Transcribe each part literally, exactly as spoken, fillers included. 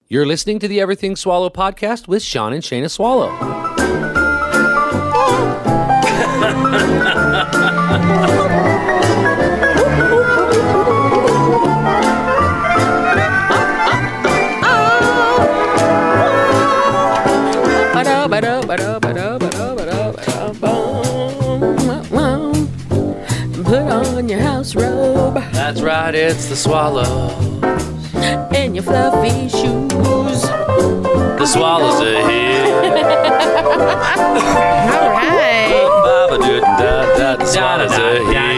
You're listening to the Everything Swallow podcast with Sean and Shayna Swallow. Put on your house robe. That's right, it's the Swallow. And your fluffy shoes. The Swallows are here. All right. The Swallows are here.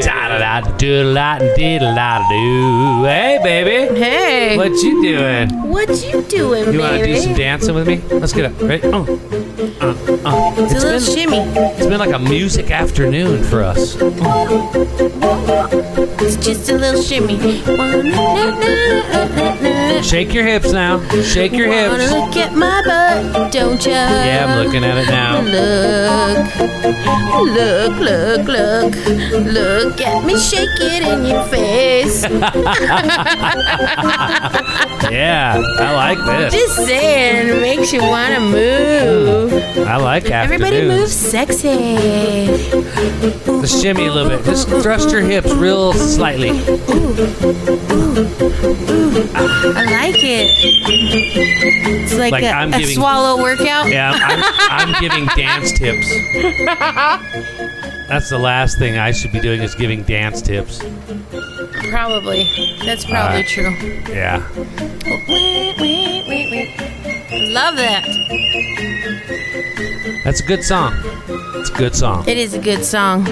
Hey, baby. Hey. What you doing? What you doing, You baby? want to do some dancing with me? Let's get up. Ready? Oh. Uh, uh. It's, It's a little been, shimmy. it's been like a music afternoon for us. It's just a little shimmy. Shake your hips now. Shake your Wanna hips. look at my butt, don't ya? Yeah, I'm looking at it now. Look, look, look, look, look at me shake it in your face. Yeah, I like this. Just saying, it makes you want to move. I like afternoons. Everybody move sexy. Just shimmy a little bit. Just thrust your hips real slightly. I like it. It's like, Like a, I'm a giving- swallow workout. Yeah, I'm, I'm giving dance tips. That's the last thing I should be doing is giving dance tips. Probably. That's probably Uh, true. Yeah. Wait, wait, wait, wait. Love that. That's a good song. It's a good song. It is a good song.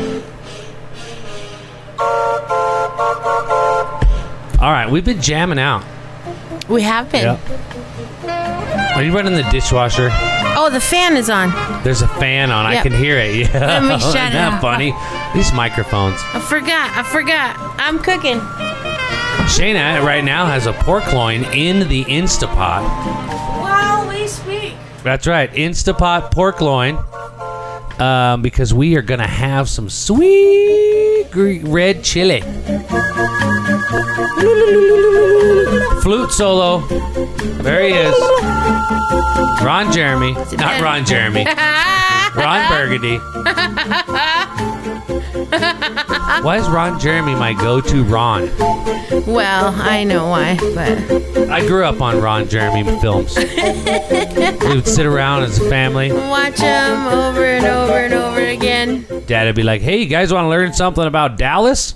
All right, we've been jamming out. We have been. Yep. Are you running the dishwasher? Oh, the fan is on. There's a fan on. I Yep. can hear it. Yeah. Let me Isn't shut it that off. funny? These microphones. I forgot. I forgot. I'm cooking. Shayna right now has a pork loin in the Instapot. Wow, we speak. That's right, Instapot pork loin. Um, because we are gonna have some sweet gre- red chili. Flute solo. There he is. Ron Jeremy. Not Ron Jeremy. Ron Burgundy. Why is Ron Jeremy my go-to Ron? Well, I know why, but I grew up on Ron Jeremy films. We would sit around as a family. watch them over and over and over again. Dad would be like, hey, you guys want to learn something about Dallas?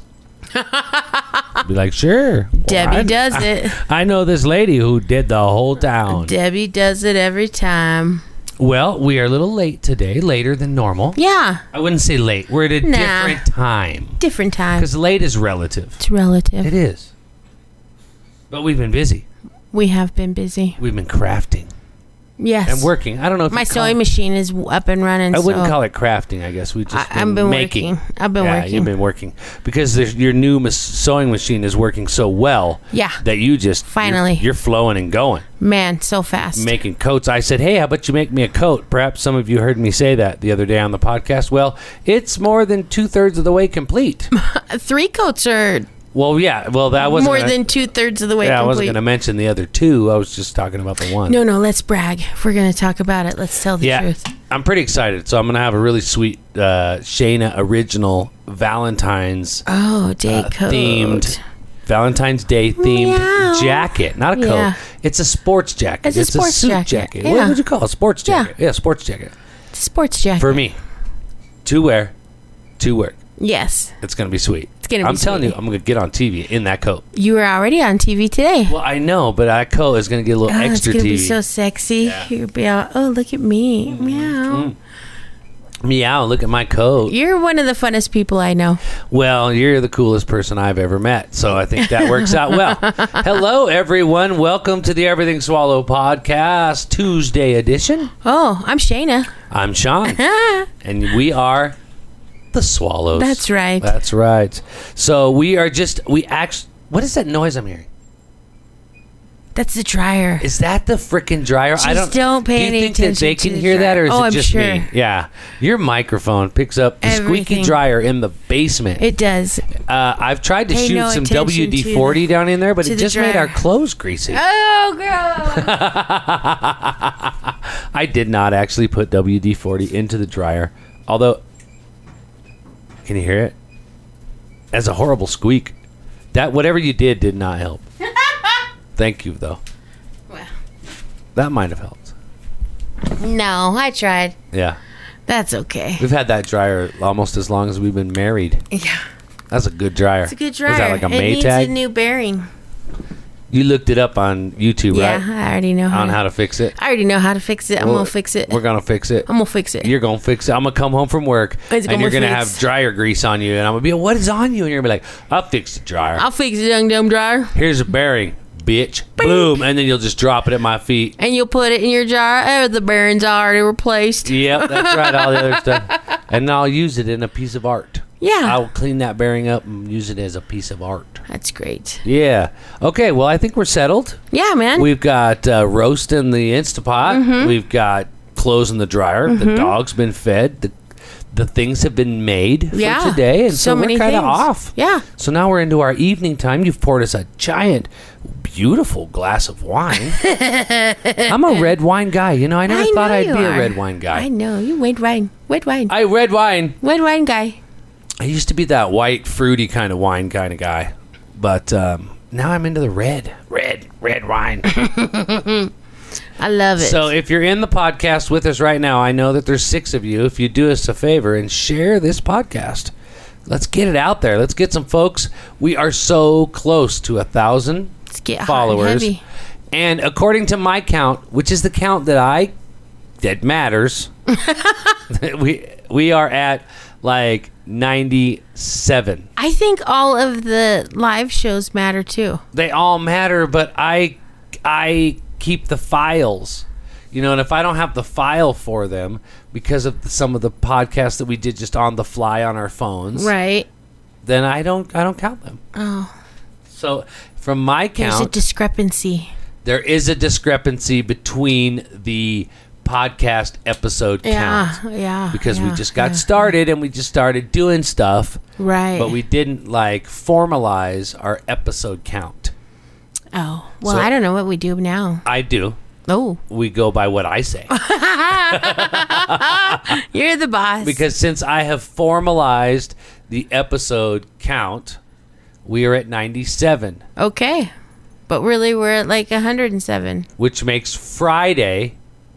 I'd be like, sure. Debbie Well, I- does it. I know this lady who did the whole town. Debbie does it every time. Well, we are a little late today, later than normal. Yeah, I wouldn't say late. We're at a Nah. different time. different time. Because late is relative. It's relative. It is. But we've been busy. We have been busy. We've been crafting Yes. and working. I don't know if My you call sewing machine is up and running. I wouldn't so call it crafting, I guess. We just I- I've been making. working. I've been yeah, working. you've been working. Because there's, your new mas- sewing machine is working so well Yeah. that you just... Finally. You're, you're flowing and going. Man, so fast. Making coats. I said, hey, how about you make me a coat? Perhaps some of you heard me say that the other day on the podcast. Well, it's more than two-thirds of the way complete. Three coats are Well, yeah. Well, that wasn't... more gonna, than two thirds of the way Yeah, I complete. wasn't going to mention the other two. I was just talking about the one. No, no, let's brag. If we're going to talk about it, let's tell the Yeah, truth. I'm pretty excited. So I'm going to have a really sweet uh, Shayna original Valentine's Oh, day uh, coat. themed Valentine's Day themed Meow. jacket. Not a Yeah. coat. It's a sports jacket. It's a sports suit jacket. jacket. Yeah. What would you call it? Sports Yeah. jacket. Yeah, sports jacket. It's a sports jacket. For me. To wear, to work. Yes. It's going to be sweet. It's going to be I'm telling sweet. you, I'm going to get on T V in that coat. You were already on T V today. Well, I know, but that coat is going to get a little Oh, it's extra going to T be V. so sexy. Yeah. You'll be all, oh, look at me. Meow. Mm. Meow, look at my coat. You're one of the funnest people I know. Well, you're the coolest person I've ever met, so I think that works out well. Hello, everyone. Welcome to the Everything Swallow podcast, Tuesday edition. Oh, I'm Shayna. I'm Sean, and we are the Swallows. That's right. That's right. So we are just, we actually, what is that noise I'm hearing? That's the dryer. Is that the freaking dryer? Just I don't. don't pay do you any think that attention they to can the hear that, or is dryer. Oh, it I'm just sure. me? Yeah, your microphone picks up the squeaky Everything. dryer in the basement. It does. Uh, I've tried to Pay shoot no some attention W D to forty the- down in there, but to it the just made dryer. our clothes greasy. Oh, girl. I did not actually put W D forty into the dryer, although. Can you hear it? That's a horrible squeak. That whatever you did did not help. Thank you, though. Well. That might have helped. No, I tried. Yeah. That's okay. We've had that dryer almost as long as we've been married. Yeah. That's a good dryer. It's a good dryer. Was that like a it needs Maytag? a new bearing. You looked it up on YouTube, Yeah, right? I already know how On to, how to fix it. I already know how to fix it. I'm Well, going to fix it. We're going to fix it. I'm going to fix it. You're going to fix it. I'm going to come home from work, It's and gonna you're going to fix. have dryer grease on you, and I'm going to be like, what is on you? And you're going to be like, I'll fix the dryer. I'll fix it, young dumb dryer. Here's a bearing, bitch. Boom. And then you'll just drop it at my feet. And you'll put it in your jar. Oh, the bearing's already replaced. Yep, that's right. All the other stuff. And I'll use it in a piece of art. Yeah. I'll clean that bearing up and use it as a piece of art. That's great. Yeah. Okay, well, I think we're settled. Yeah, man. We've got uh, roast in the Instapot. Mm-hmm. We've got clothes in the dryer. The dog's been fed. The the things have been made for Yeah. today. And so, So we're many kind of things. off. Yeah. So now we're into our evening time. You've poured us a giant, beautiful glass of wine. I'm a red wine guy. You know, I never I thought know I'd you be are. a red wine guy. I know. You white wine. White wine. I red wine. White wine guy. I used to be that white, fruity kind of wine kind of guy. But um, now I'm into the red. Red. Red wine. I love it. So if you're in the podcast with us right now, I know that there's six of you. If you do us a favor and share this podcast, let's get it out there. Let's get some folks. We are so close to a thousand Let's get hot and followers. heavy. And according to my count, which is the count that I that matters, we we are at like ninety-seven. I think all of the live shows matter too. They all matter, but I I keep the files, you know, and if I don't have the file for them because of the, some of the podcasts that we did just on the fly on our phones, Right. then I don't I don't count them. Oh. So from my There's a count, discrepancy. there is a discrepancy between the podcast episode Yeah. count Yeah. because we yeah, just got yeah. started and we just started doing stuff, Right. but we didn't like formalize our episode count. Oh. Well, So- I don't know what we do now. I do. Oh. We go by what I say. You're the boss. Because since I have formalized the episode count, we are at ninety-seven, Okay. But really, we're at like one hundred seven. which makes Friday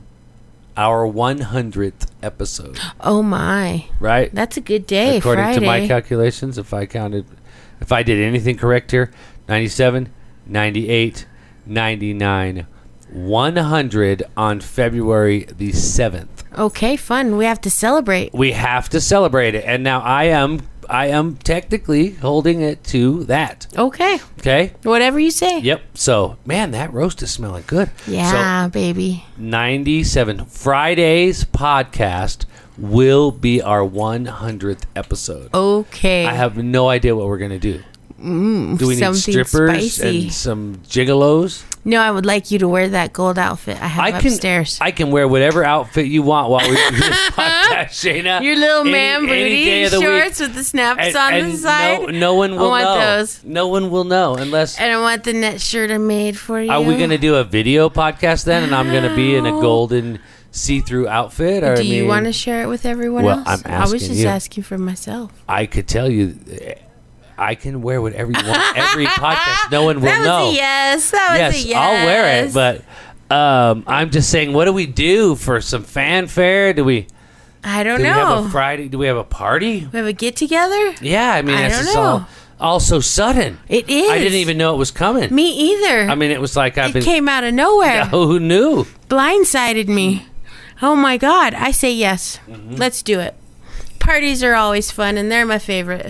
our one hundredth episode, Oh, my. right? That's a good day, According Friday. to my calculations, if I counted, if I did anything correct here, ninety-seven, ninety-eight, ninety-nine, one hundred on February the seventh. Okay, fun. We have to celebrate. We have to celebrate it. And now I am I am technically holding it to that. Okay. Okay? Whatever you say. Yep. So, man, that roast is smelling good. Yeah, baby. So, ninety-seven. Friday's podcast will be our one hundredth episode. Okay. I have no idea what we're going to do. mm, Do we need something strippers spicy. and some gigolos? No, I would like you to wear that gold outfit I have I can upstairs. I can wear whatever outfit you want while we do this podcast, Shayna. Your little Any- man any booty day of the week. shorts with the snaps And- on and the side. No, no one will I want know. those. No one will know unless. And I want the net shirt I made for you. Are we going to do a video podcast then? And I'm going to be in a No. golden see-through outfit? Or, Do I you mean, want to share it with everyone Well, else? I'm I was asking just you. asking for myself. I could tell you, eh, I can wear whatever you want. Every podcast, no one will that was know. a yes. That was yes, a yes. I'll wear it. But um, I'm just saying, what do we do for some fanfare? Do we? I don't Do we know. have a Friday? Do we have a party? we have a get together? Yeah, I mean, I it's don't just know. all, all so sudden. It is. I didn't even know it was coming. Me either. I mean, it was like I've it been. came out of nowhere. Oh, who knew? Blindsided me. Oh my God. I say yes. Mm-hmm. Let's do it. Parties are always fun, and they're my favorite.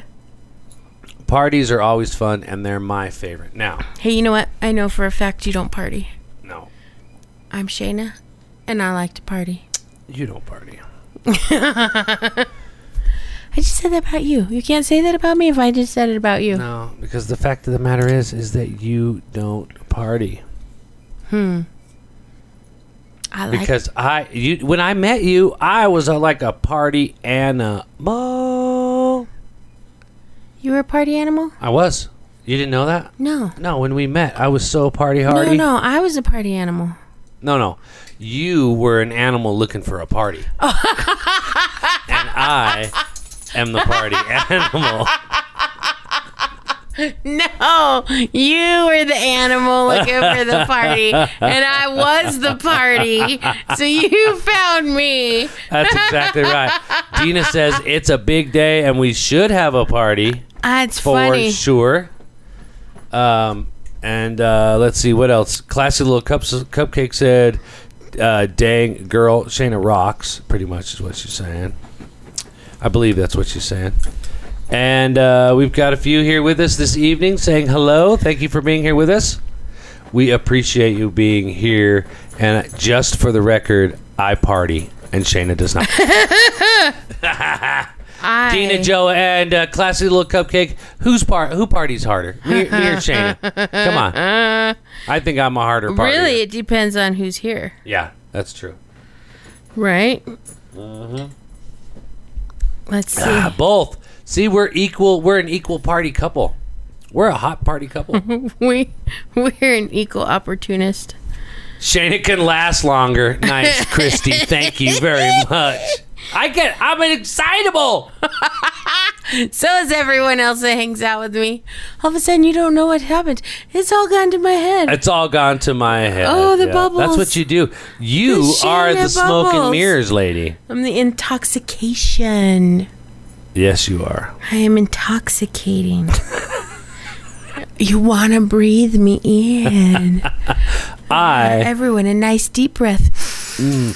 Parties are always fun, and they're my favorite. Now, Hey, you know what? I know for a fact you don't party. no, I'm Shayna, and I like to party. you don't party. I just said that about you. You can't say that about me if I just said it about you. No, because the fact of the matter is, is that you don't party. Hmm. I like. Because I, you, when I met you, I was a, like a party animal. You were a party animal? I was. You didn't know that? No. No, when we met, I was so party hardy. No, no, I was a party animal. No, no. You were an animal looking for a party. And I am the party animal. No, you were the animal looking for the party, and I was the party. So you found me. That's exactly right. Dina says it's a big day and we should have a party. That's for funny. sure. Um, and uh, let's see what else. Classy Little Cups, Cupcake said, uh, "Dang girl, Shayna rocks." Pretty much is what she's saying. I believe that's what she's saying. And uh, we've got a few here with us this evening saying hello. Thank you for being here with us. We appreciate you being here. And just for the record, I party and Shayna does not. I... Dina, Joe, and uh, Classy Little Cupcake. Who's part? Who parties harder? Me, me or Shayna? Come on. I think I'm a harder partier. Really, it depends on who's here. Yeah, that's true. Right? Mm-hmm. Let's see. Ah, both. See, we're equal. We're an equal party couple. We're a hot party couple. we we're an equal opportunist. Shayna can last longer. Nice, Christy. Thank you very much. I get. I'm an excitable. So is everyone else that hangs out with me. All of a sudden, you don't know what happened. It's all gone to my head. It's all gone to my head. Oh, the bubbles. That's what you do. You The are the Shayna smoke and bubbles. mirrors lady. I'm the intoxication. Yes, you are. I am intoxicating. You want to breathe me in. I. Everyone, a nice deep breath. Mm.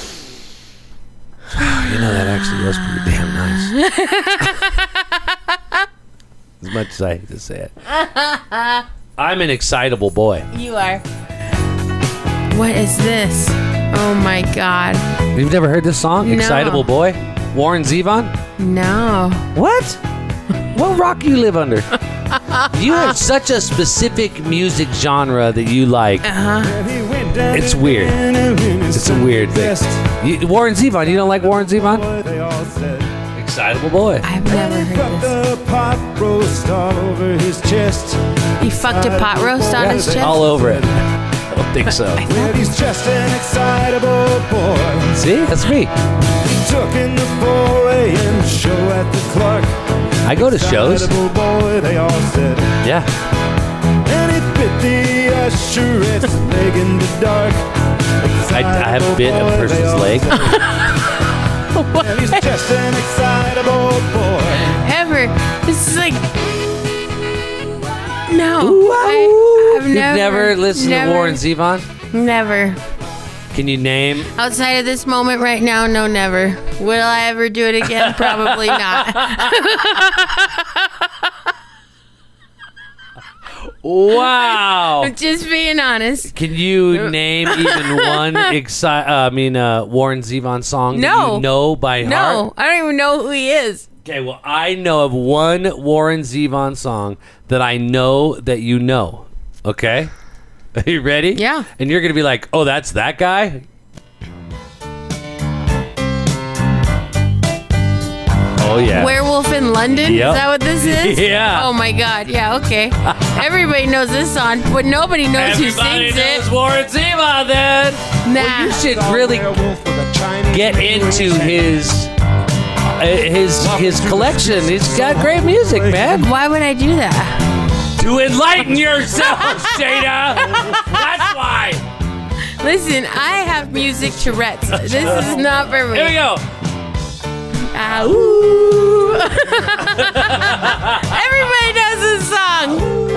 You know, that actually was pretty damn nice. As much as I hate to say it. I'm an excitable boy. You are. What is this? Oh my God. You've never heard this song? No. Excitable Boy? Warren Zevon? No. What? What rock you live under? You have such a specific music genre that you like. Uh-huh. It's weird. It's a weird thing. You, Warren Zevon, you don't like Warren Zevon? Excitable Boy. I've never heard this. Pot roast all over his chest. He fucked a pot roast on his chest? All over it. I don't think so. Well, he's just an excitable boy. See? That's me. He took in the four a.m. show at the Clark. I go to shows. Excitable boy, they all said. Yeah. And he bit the usherette's leg in the dark. I, I have bit a person's leg. And he's just an excitable boy. Ever. This is like... No. Ooh, I, I've You've never... never listened never, to Warren Zevon? Never. Can you name? Outside of this moment right now, no, never. Will I ever do it again? Probably not. Wow. I'm just being honest. Can you name even one exci- uh, I mean, uh, Warren Zevon song No. that you know by heart? No, I don't even know who he is. Okay, well, I know of one Warren Zevon song that I know that you know. Okay? Are you ready? Yeah. And you're going to be like, oh, that's that guy? Oh, yeah. Werewolf in London? Yep. Is that what this is? Yeah. Oh my God. Yeah, okay. Everybody knows this song, but nobody knows Everybody who sings knows it. Warren Zevon then. Nah. Well, you should really get into his uh, his his collection. He's got great music, man. Why would I do that? To enlighten yourself, Shayna. That's why. Listen, I have music Tourette's. This is not for me. Here we go. Ah, ooh. Everybody knows this song.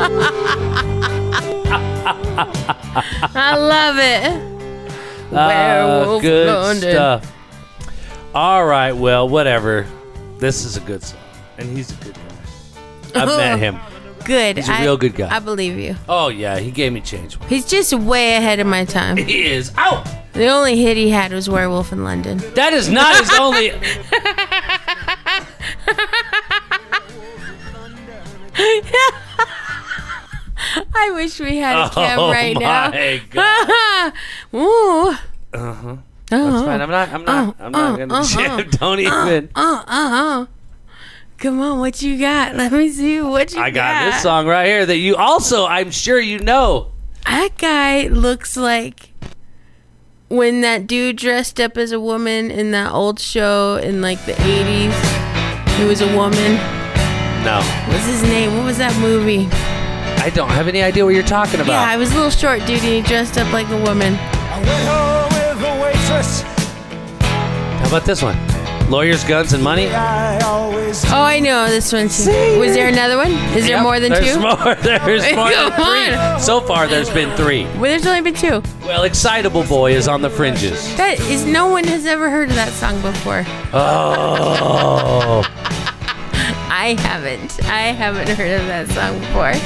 I love it. Uh, Werewolf good London. stuff. All right, well, whatever. This is a good song, and he's a good guy. I've met him. Good. He's a I- real good guy. I believe you. Oh yeah, he gave me change. He's just way ahead of my time. He is. Ow! The only hit he had was Werewolf in London. That is not his only. I wish we had a Oh, cam right now. my God. Ooh. Uh-huh. Uh, That's fine. I'm not. I'm not. I'm not uh, gonna. uh-huh. Don't even. Uh, uh, uh. Come on, what you got? Let me see what you I got got. this song right here that you also, I'm sure you know. That guy looks like when that dude dressed up as a woman in that old show in like the eighties. He was a woman. No, What's his name? What was that movie? I don't have any idea what you're talking about. Yeah, I was a little short dude and he dressed up like a woman. I went home with a waitress. How about this one? Lawyers, Guns, and Money. I always Oh, I know this one too. Was there another one? Is there Yep, more than there's two? More, there's more than Come three. on. So far, there's been three. Well, there's only been two. Well, Excitable Boy is on the fringes. That is, no one has ever heard of that song before. Oh. I haven't. I haven't heard of that song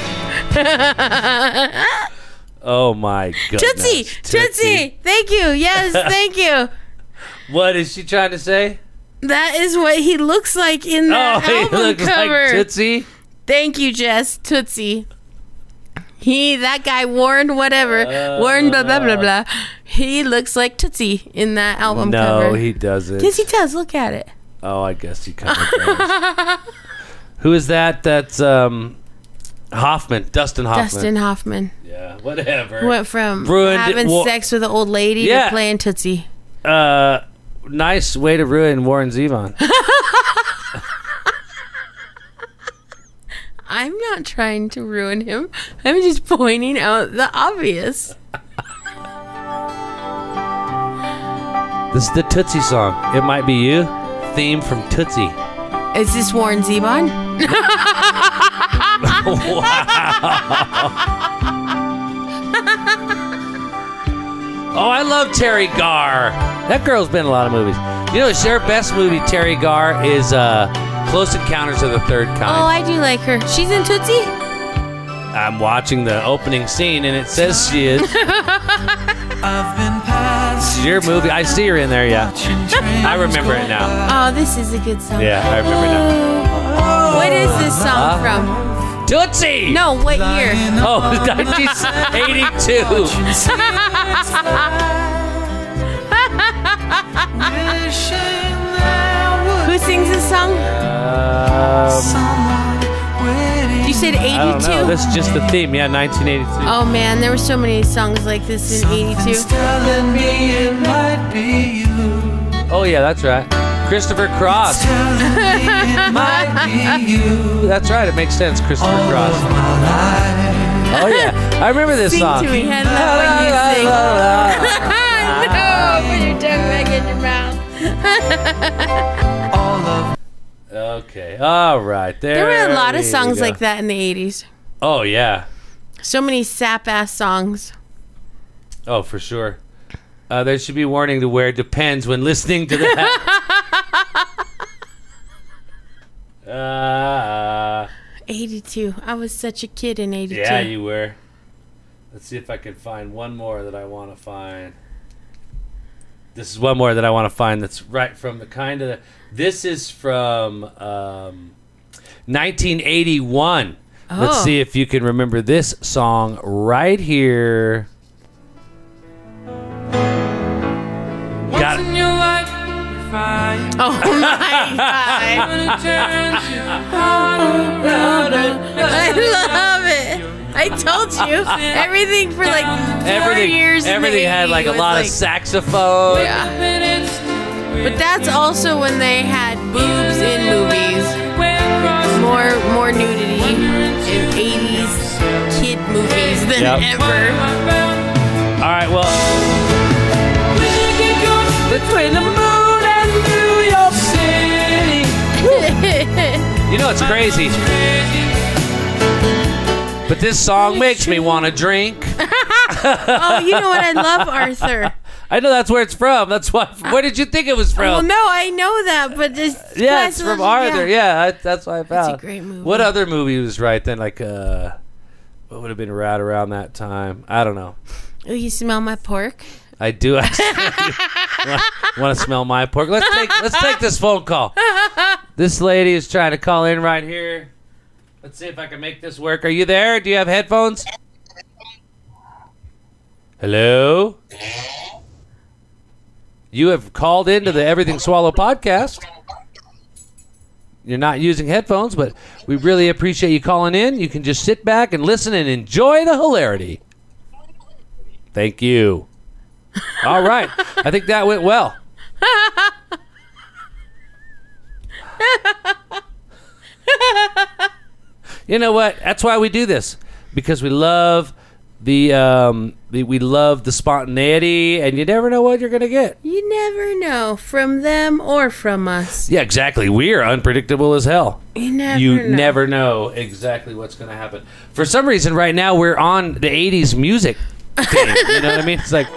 before. Oh, my goodness. Tootsie, Tootsie, thank you. Yes, thank you. What is she trying to say? That is what he looks like in Oh, that he album looks cover. like Tootsie. Thank you, Jess. Tootsie. He, that guy, Warren, whatever, Warren, blah blah blah blah. He looks like Tootsie in that album No, cover. he doesn't. Yes, he does. Look at it. Oh, I guess he kind of does. Who is that? That's um, Hoffman, Dustin Hoffman. Dustin Hoffman Yeah, whatever. went from Ruined it. having Wa- sex with an old lady Yeah. to playing Tootsie. Uh, nice way to ruin Warren Zevon. I'm not trying to ruin him. I'm just pointing out the obvious. This is the Tootsie song. It Might Be You. Theme from Tootsie. Is this Warren Zevon? Oh, I love Terry Garr. That girl's been in a lot of movies. You know, her best movie, Terry Garr, is uh, Close Encounters of the Third Kind. Oh, I do like her. She's in Tootsie? I'm watching the opening scene, and it says she is. This is your movie. I see her in there, yeah. I remember it now. Oh, this is a good song. Yeah, I remember now. What is this song from? Tootsie! No, what year? Oh, nineteen eighty-two. Who sings this song? Um, You said I don't know. eighty-two? This is just the theme. Yeah, nineteen eighty-two. Oh man, there were so many songs like this in eighty-two. Oh, yeah, that's right. Christopher Cross. That's right. It makes sense. Christopher Cross. Oh, yeah. I remember this Sing song. to me. I love when you sing. No, put your tongue back in your mouth. Okay. All right. There, There were a lot of we songs go. like that in the eighties. Oh, yeah. So many sap-ass songs. Oh, for sure. Uh, there should be warning to wear depends when listening to that. uh, eighty-two. I was such a kid in eighty-two. yeah, you were. Let's see if I can find one more that I want to find. This is one more that I want to find that's right from the kind of... The, this is from um, nineteen eighty-one. Oh. Let's see if you can remember this song right here. Got it. Oh my god. I love it. I told you. Everything for like four Everything, years in the everything had like a eighties lot was of saxophone. Yeah. But that's also when they had boobs in movies. More more nudity in eighties kid movies than Yep. ever. All right, well, between the moon and New York City. You know it's crazy, but this song makes me want to drink. Oh, you know what? I love Arthur. I know that's where it's from. That's why. Where did you think it was from? Well, no, I know that, but just Yeah, it's from Arthur. Yeah, that- that's why I found. a great movie. What other movie was right then? Like, uh, what would have been right around that time? I don't know. Oh, you smell my pork? I do. I want to smell my pork. Let's take let's take this phone call. This lady is trying to call in right here. Let's see if I can make this work. Are you there? Do you have headphones? Hello? You have called into the Everything Swallow podcast. You're not using headphones, but we really appreciate you calling in. You can just sit back and listen and enjoy the hilarity. Thank you. All right. I think that went well. You know what? That's why we do this. Because we love the, um, the we love the spontaneity, and you never know what you're going to get. You never know from them or from us. Yeah, exactly. We are unpredictable as hell. You never you know. never know exactly what's going to happen. For some reason, right now, we're on the eighties music thing. You know what I mean? It's like...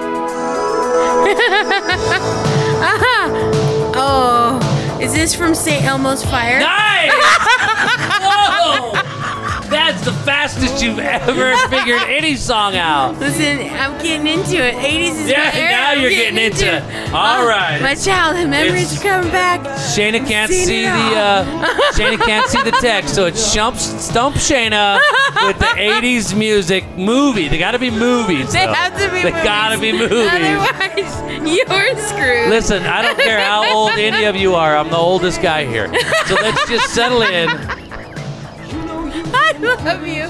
Oh, is this from Saint Elmo's Fire? Nice! Whoa! That's the fastest you've ever figured any song out. Listen, I'm getting into it. eighties is Yeah, my era. now I'm you're getting into it. All Oh, right. My childhood memories It's- are coming back. Shayna can't Seen see it the all. uh, Shayna can't see the text, so it's Shump, Stump Shayna with the eighties music movie. They got to be movies. They though. have to be They movies. got to be movies. Otherwise, you're screwed. Listen, I don't care how old any of you are. I'm the oldest guy here, so let's just settle in. I love you.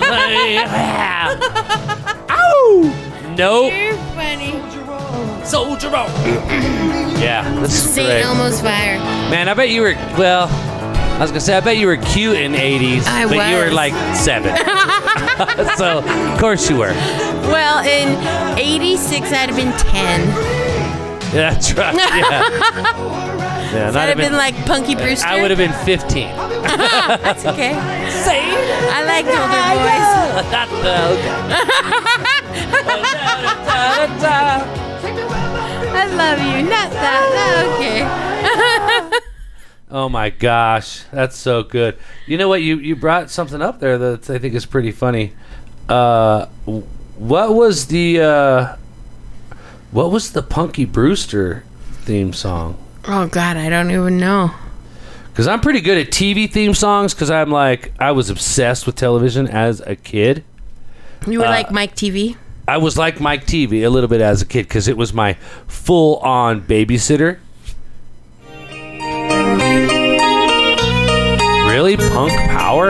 Ow! Nope. You're funny. Soldier on. Yeah, this is Saint great. Elmo's Fire. Man, I bet you were, well, I was going to say, I bet you were cute in the eighties, I but you were was. like seven. So, of course you were. Well, in eighty-six, I'd have been ten. Yeah, that's right. Yeah. Yeah, I'd have been, like Punky Brewster. I would have been fifteen. That's okay. Say I like older boys. I love you. Not that. Okay. Oh my gosh, that's so good. You know what? You you brought something up there that I think is pretty funny. Uh, what was the uh, what was the Punky Brewster theme song? Oh God, I don't even know. Because I'm pretty good at T V theme songs. Because I'm like I was obsessed with television as a kid. You were Uh, like Mike T V. I was like Mike T V a little bit as a kid because it was my full-on babysitter. Really? Punk power?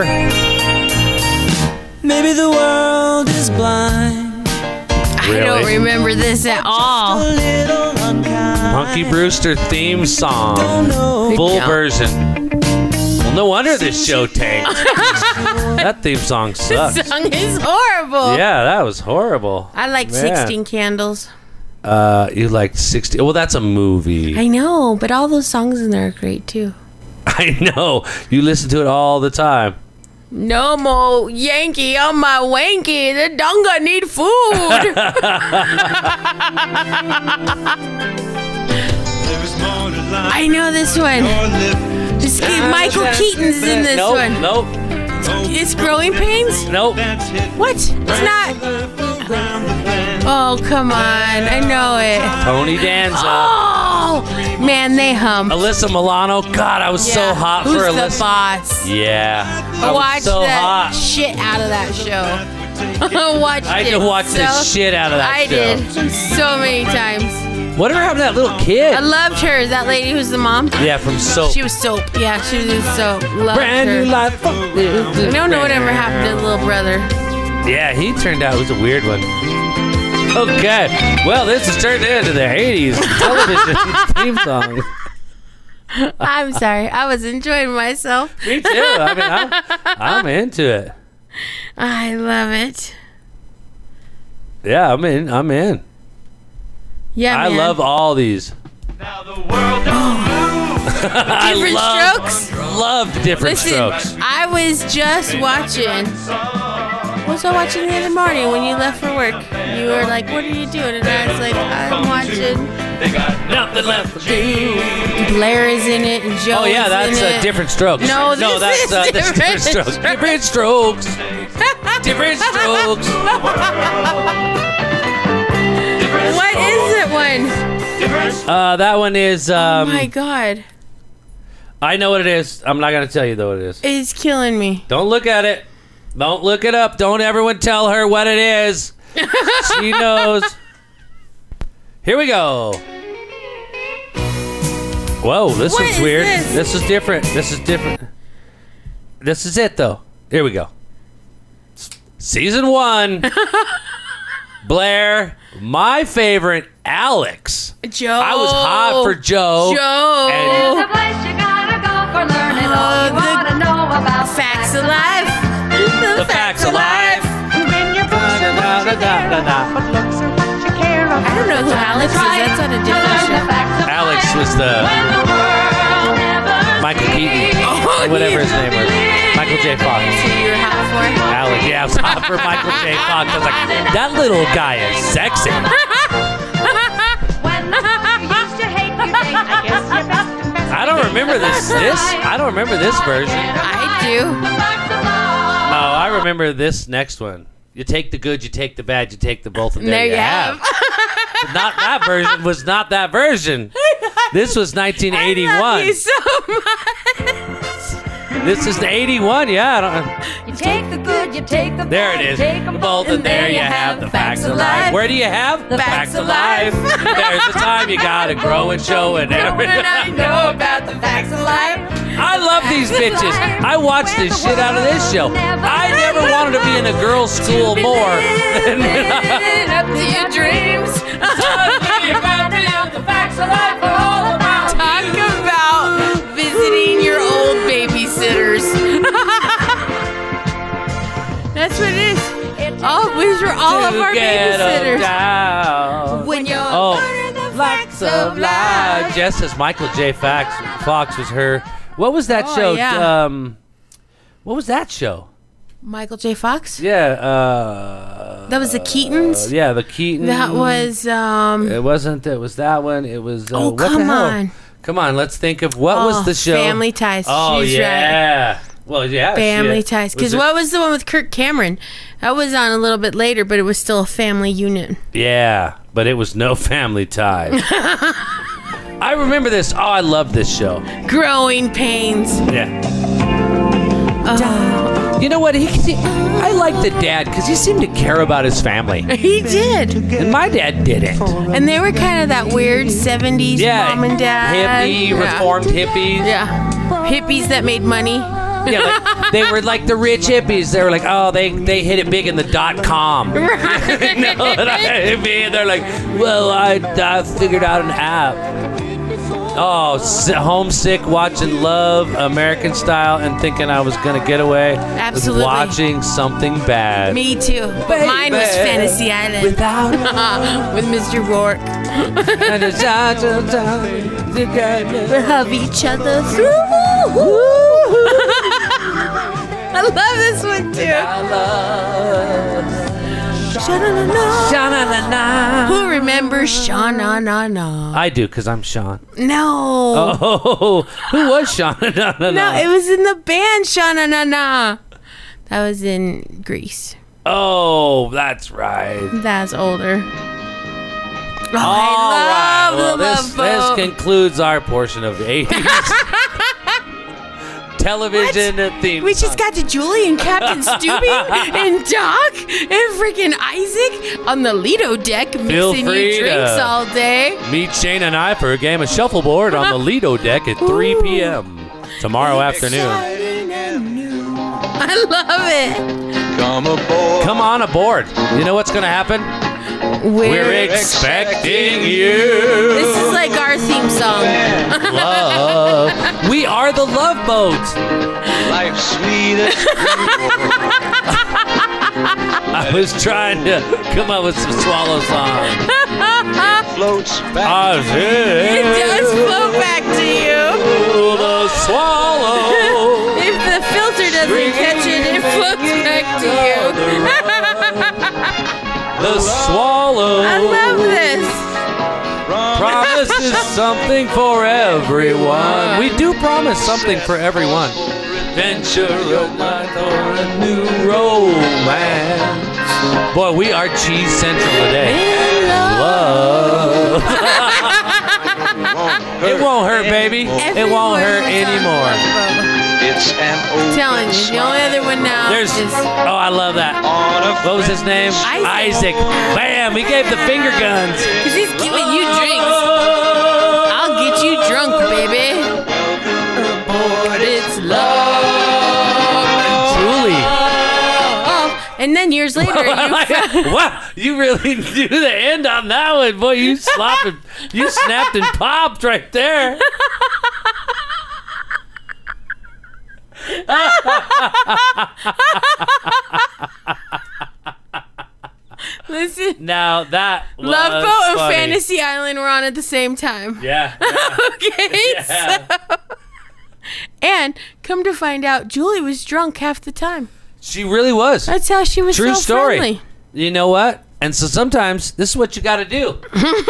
Maybe the world is blind. I don't Really? remember this at A all. little unkind. Punky Brewster theme song. Don't know. Full job. version. Well, no wonder this show tanked. That theme song This sucks. song is horrible. Yeah, that was horrible. I like Man. sixteen Candles. Uh, you liked sixty. Well, that's a movie. I know, but all those songs in there are great too. I know. You listen to it all the time. No more Yankee on my wanky. The donga need food. I know this one. This kid, Michael Keaton's in this nope, one. Nope. It's Growing Pains? Nope. What? It's not. Oh, come on. I know it. Tony Danza. Oh, man, they hum. Alyssa Milano. God, I was so Yeah. hot Who's for the Alyssa. boss? Yeah. I I was watched so the hot. shit out of that show. I watched I it. had to watch so, the shit out of that I show. did so many times. Whatever happened to that little kid? I loved her. That lady who's the mom. Yeah, from Soap. She was soap. Yeah, she was in soap. Loved Brand her. new life. I don't know whatever happened to the little brother. Yeah, he turned out it was a weird one. Okay, well, this has turned into the eighties television theme song. I'm sorry. I was enjoying myself. Me too. I mean, I'm, I'm into it. I love it. Yeah, I'm in. I'm in. Yeah, I man. love all these. I Different love, Strokes. Loved different Listen, strokes. I was just watching. What was I watching the other morning when you left for work? You were like, "What are you doing?" And I was like, "I'm watching." Nothing left to do. Blair is in it, and Joe. Oh yeah, is that's in uh, it. different strokes. No, this no, that's is uh, that's different different strokes. Different strokes. Different strokes. What is it one? Uh, that one is. Um, Oh my god, I know what it is. I'm not gonna tell you though what it is. it's killing me. Don't look at it. Don't look it up. Don't everyone tell her what it is. She knows. Here we go. Whoa, this What one's is weird. this? This is different. This is different. This is it, though. Here we go. Season one. Blair, my favorite, Alex. Joe. I was hot for Joe. Joe. And There's a place you gotta go for learning all you Uh, the wanna know about Facts of life. the facts of life. When your books are what you care about, what looks are what you care about. I don't know who Alex is. That's on a different show. Alex was the Michael Keaton, Oh, or whatever his yeah. name was. Michael J. Fox. Who you were hot for? Alex, yeah, I was hot for Michael J. Fox. I was like, that little guy is sexy. I don't remember this. This I don't remember this version. I do. Oh, I remember this next one. You take the good, you take the bad, you take the both, and there, There you you have. have. Not that version was not that version. This was nineteen I love eighty-one. you so much. This is eighty-one. Yeah. I don't, You take the good, you take the there bad, it is. you take 'em The both, and there you have the facts of life. Where do you have the Facts facts of of life? There's the time you gotta grow and show and When I everything. know about the facts of life. I love these bitches. I watch the shit out of this show. I never wanted to be in a girls' school more than Living up to your dreams. Talk about visiting your old babysitters. That's what it is. Oh, these were all of our to get 'em babysitters. down. When you're Oh, learning the Facts facts of of life. life. Just as Michael J. Fox, Fox was her. What was that Oh, show? yeah. Um, what was that show? Michael J. Fox? Yeah. Uh, That was the Keatons? yeah, the Keatons. That was, um, It wasn't. It was that one. It was. Uh, Oh, what the come hell? on. Come on. Let's think of what Oh, was the show. Family Ties. Oh She's right. yeah. Well, yeah. Family shit. Ties. Was Because it- what was the one with Kirk Cameron? That was on a little bit later, but it was still a family unit. Yeah, but it was no Family Ties. I remember this. Oh, I love this show. Growing Pains. Yeah. Oh, You know what? He, he I like the dad because he seemed to care about his family, he did. and my dad didn't. And they were kind of that weird seventies Yeah, mom and dad. hippie, Yeah. reformed hippies. Yeah. Hippies that made money. Yeah, like, they were like the rich hippies. They were like, oh, they they hit it big in the dot com. You know what I mean? They're like, well, I, I figured out an app. Oh, s- homesick, watching Love, American Style, and thinking I was gonna get away Absolutely. with watching something bad. Me too. But mine was Baby, Fantasy Island. Without With Mister Rourke. and a shot of time together. Love each other through. I love this one too. I love. Sha-na-na-na. Sha-na-na-na. Who remembers Sha-na-na-na? I do, because I'm Sean. No. Oh, who was Sean? no, no, no. No, it was in the band Sha-na-na-na. That was in Greece. Oh, that's right. That's older. Oh, All I right. love Well, the this, Love this Boat. concludes our portion of the eighties television theme. We just song. got to Julie and Captain Stubing and Doc and freaking Isaac on the Lido deck Feel mixing free you drinks to- all day. Meet Shane and I for a game of shuffleboard on the Lido deck at three p.m. tomorrow afternoon. I love it. Come aboard. Come on aboard. You know what's going to happen? We're, We're expecting you. this is like our theme song. Love. We are the Love Boat. Life's sweetest. I was trying to come up with some swallow song. Floats back. I was It does here. flow back to you. Oh, the swallow. If the filter doesn't catch it, it floats back to you. The swallow. I love this. Promises something for everyone. We do promise something for everyone. Venture of life or a new romance. Boy, we are cheese central today. Love. It won't hurt, baby. It won't hurt Everyone was on anymore. Love Boat. It's an open Telling you, the only other one now There's. is Oh, I love that. on a What was his name? Isaac. Bam! He gave the finger guns. because he's giving you drinks. I'll get you drunk, baby. Aboard its love. Julie. And then years later, you Wow, you really do the end on that one, boy. You slopped and you snapped and popped right there. listen. Now that was Love Boat and funny. Fantasy Island were on at the same time. Yeah. yeah. Okay. Yeah. So, and come to find out, Julie was drunk half the time. She really was. That's how she was True so story. friendly. You know what? And so sometimes this is what you got to do.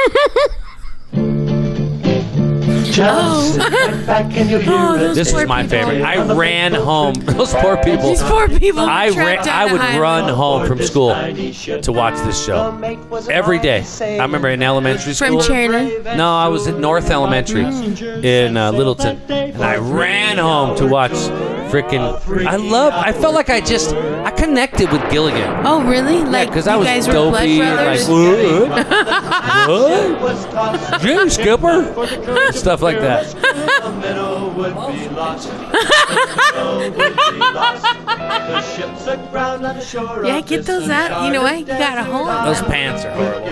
Just sit back and you'll hear Oh, it. those This poor was my people. favorite. I ran home. Those poor people. These poor people. I trapped ran. on I the would highway. run home from school to watch this show every day. I remember in elementary school. From Cherry. No, I was at North Elementary in uh, Littleton, and I ran home to watch frickin' I love. I felt like I just I connected with Gilligan. Oh, really? Like, Because you I was guys were dopey, blood like brothers? what? What? Jimmy Skipper, stuff like that. Yeah, get those out. You know what? You got a hold of Those them. pants are horrible.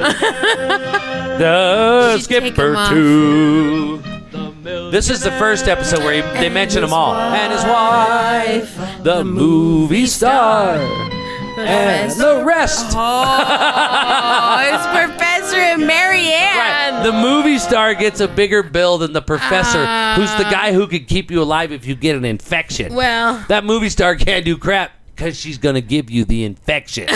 The You should take 'em Skipper off. too. This is the first episode where he, they mention them all. And his wife, the movie star, and the rest. Oh, it's Professor and Mary Ann. Right. The movie star gets a bigger bill than the professor, Ah. who's the guy who could keep you alive if you get an infection. Well, That movie star can't do crap because she's going to give you the infection.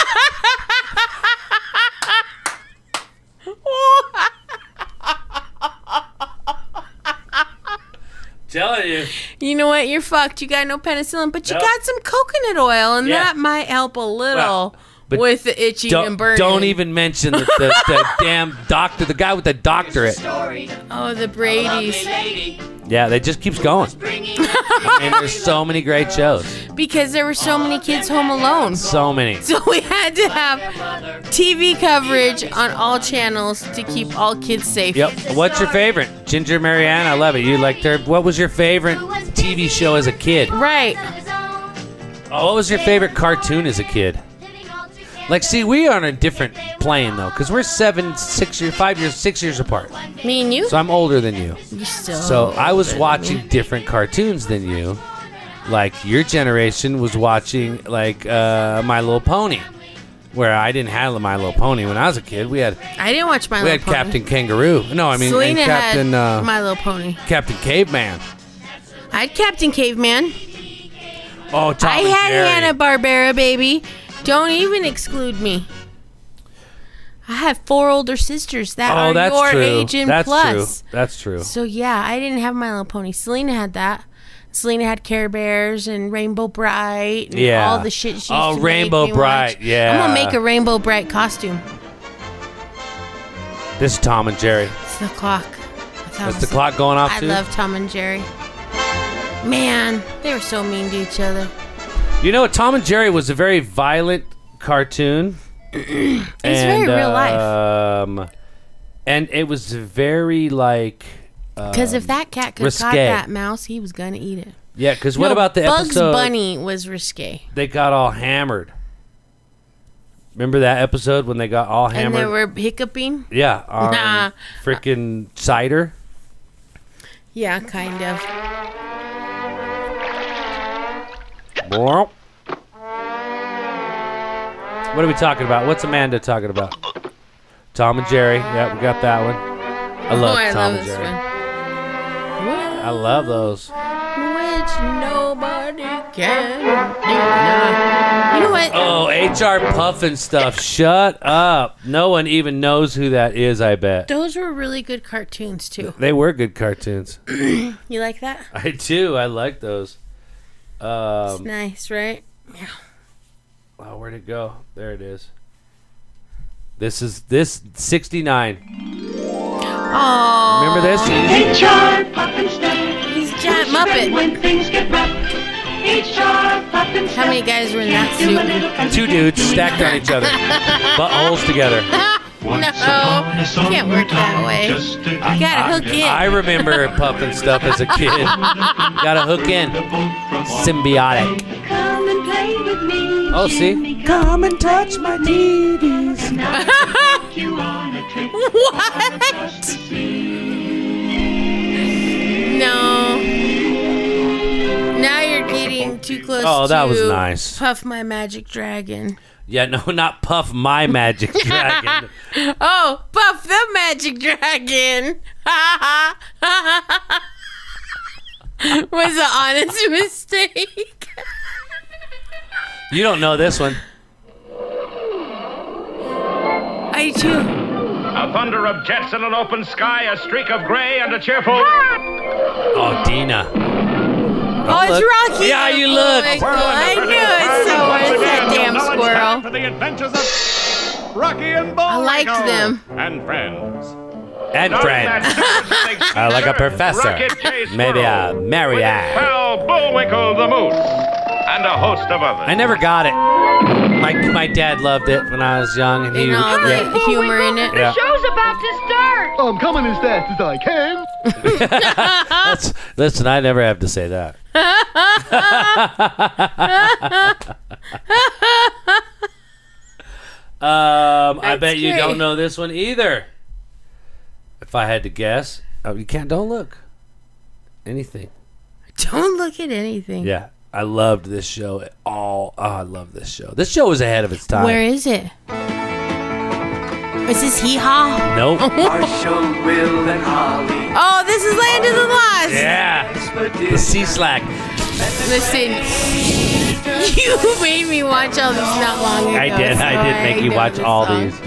Telling you. you know what? You're fucked. You got no penicillin, but you Nope. got some coconut oil, and Yeah. that might help a little Well, but with the itching and Don't, burning. don't even mention the, the, the damn doctor, the guy with the doctorate. Oh, the Brady's. Yeah, they just keeps going. I mean, there's so many great shows. Because there were so many kids home alone. So many. So we had to have T V coverage on all channels to keep all kids safe. Yep. What's your favorite? Ginger Marianne, I love it. You liked her. What was your favorite T V show as a kid? Right. Oh, what was your favorite cartoon as a kid? Like, see, we are on a different plane though, because we're seven, six years, five years, six years apart. Me and you? So I'm older than you. You still. So I was watching different cartoons than you. Like your generation was watching like uh, My Little Pony, where I didn't have My Little Pony when I was a kid. We had I didn't watch My we Little had Pony. Captain Kangaroo. No, I mean Selena and Captain had uh, My Little Pony. Captain Caveman. I had Captain Caveman. Oh, Tom I and had Jerry. Hanna-Barbera, baby. Don't even exclude me. I have four older sisters that Oh, are that's your true. age and that's plus. true. That's true. So yeah, I didn't have My Little Pony. Selena had that. Selena had Care Bears and Rainbow Bright and Yeah. all the shit she used Oh, to Rainbow make me Bright, watch. yeah. I'm gonna make a Rainbow Bright costume. This is Tom and Jerry. It's the clock. I thought it That's the was- clock going off I too. love Tom and Jerry. Man, they were so mean to each other. You know, Tom and Jerry was a very violent cartoon. It's very real life. Um, and it was very like. Because if um, that cat could have caught risque. that mouse, he was gonna eat it. Yeah, because what No, about the Bugs episode? Bunny was risque, They got all hammered. Remember that episode when they got all and hammered? they were hiccuping. yeah, on Nah. freaking cider. Yeah, kind of. What are we talking about? What's Amanda talking about? Tom and Jerry. Yeah, we got that one. I love oh, I Tom love and this Jerry. one. I love those. Which nobody can deny. You know what? Oh, H R Puffin stuff. Shut up. No one even knows who that is, I bet. Those were really good cartoons too. They were good cartoons. You like that? I do. I like those. It's Um, nice, right? Yeah. oh, where'd it go? There it is. This is this sixty-nine. Oh, Remember this? he's giant Muppet. How many guys were in that suit? Two dudes stacked on each other, buttholes together. No, can't work that way. You gotta hook in. I remember puffing stuff as a kid. Gotta hook in. Symbiotic. Oh, see? Come and touch my titties. What? No. Now you're getting too close to Oh, that was nice. Puff My Magic Dragon. Yeah, no, not Puff My Magic Dragon. Oh, Puff the Magic Dragon. Was an honest mistake. You don't know this one. I do. A thunder of jets in an open sky, a streak of gray, and a cheerful... Oh, Dina. Oh, it's look. Rocky. Yeah, you Oh, look. my God. I knew it. So was that damn squirrel. For the adventures of Rocky and Bullwinkle. I liked them. And friends. And friend. Uh, like a professor. Maybe a Marianne. Pal Bullwinkle the Moose. And a host of others. I never got it. My my dad loved it when I was young, and he And all the yeah. humor in it. Yeah. Show's about to start. I'm coming as fast as I can. That's, listen, I never have to say that. um, I That's bet you great. don't know this one either. If I had to guess, oh, you can't. Don't look. Anything. Don't look at anything. Yeah, I loved this show. At all. Oh, I love this show. This show was ahead of its time. Where is it? Is this Hee Haw? Nope. Marshall, Will, and Holly. Oh, this is Land of the Lost. Yeah. The Sea Slack. Listen, you made me watch all these not long ago. I did. so I did make you know watch this all song. these.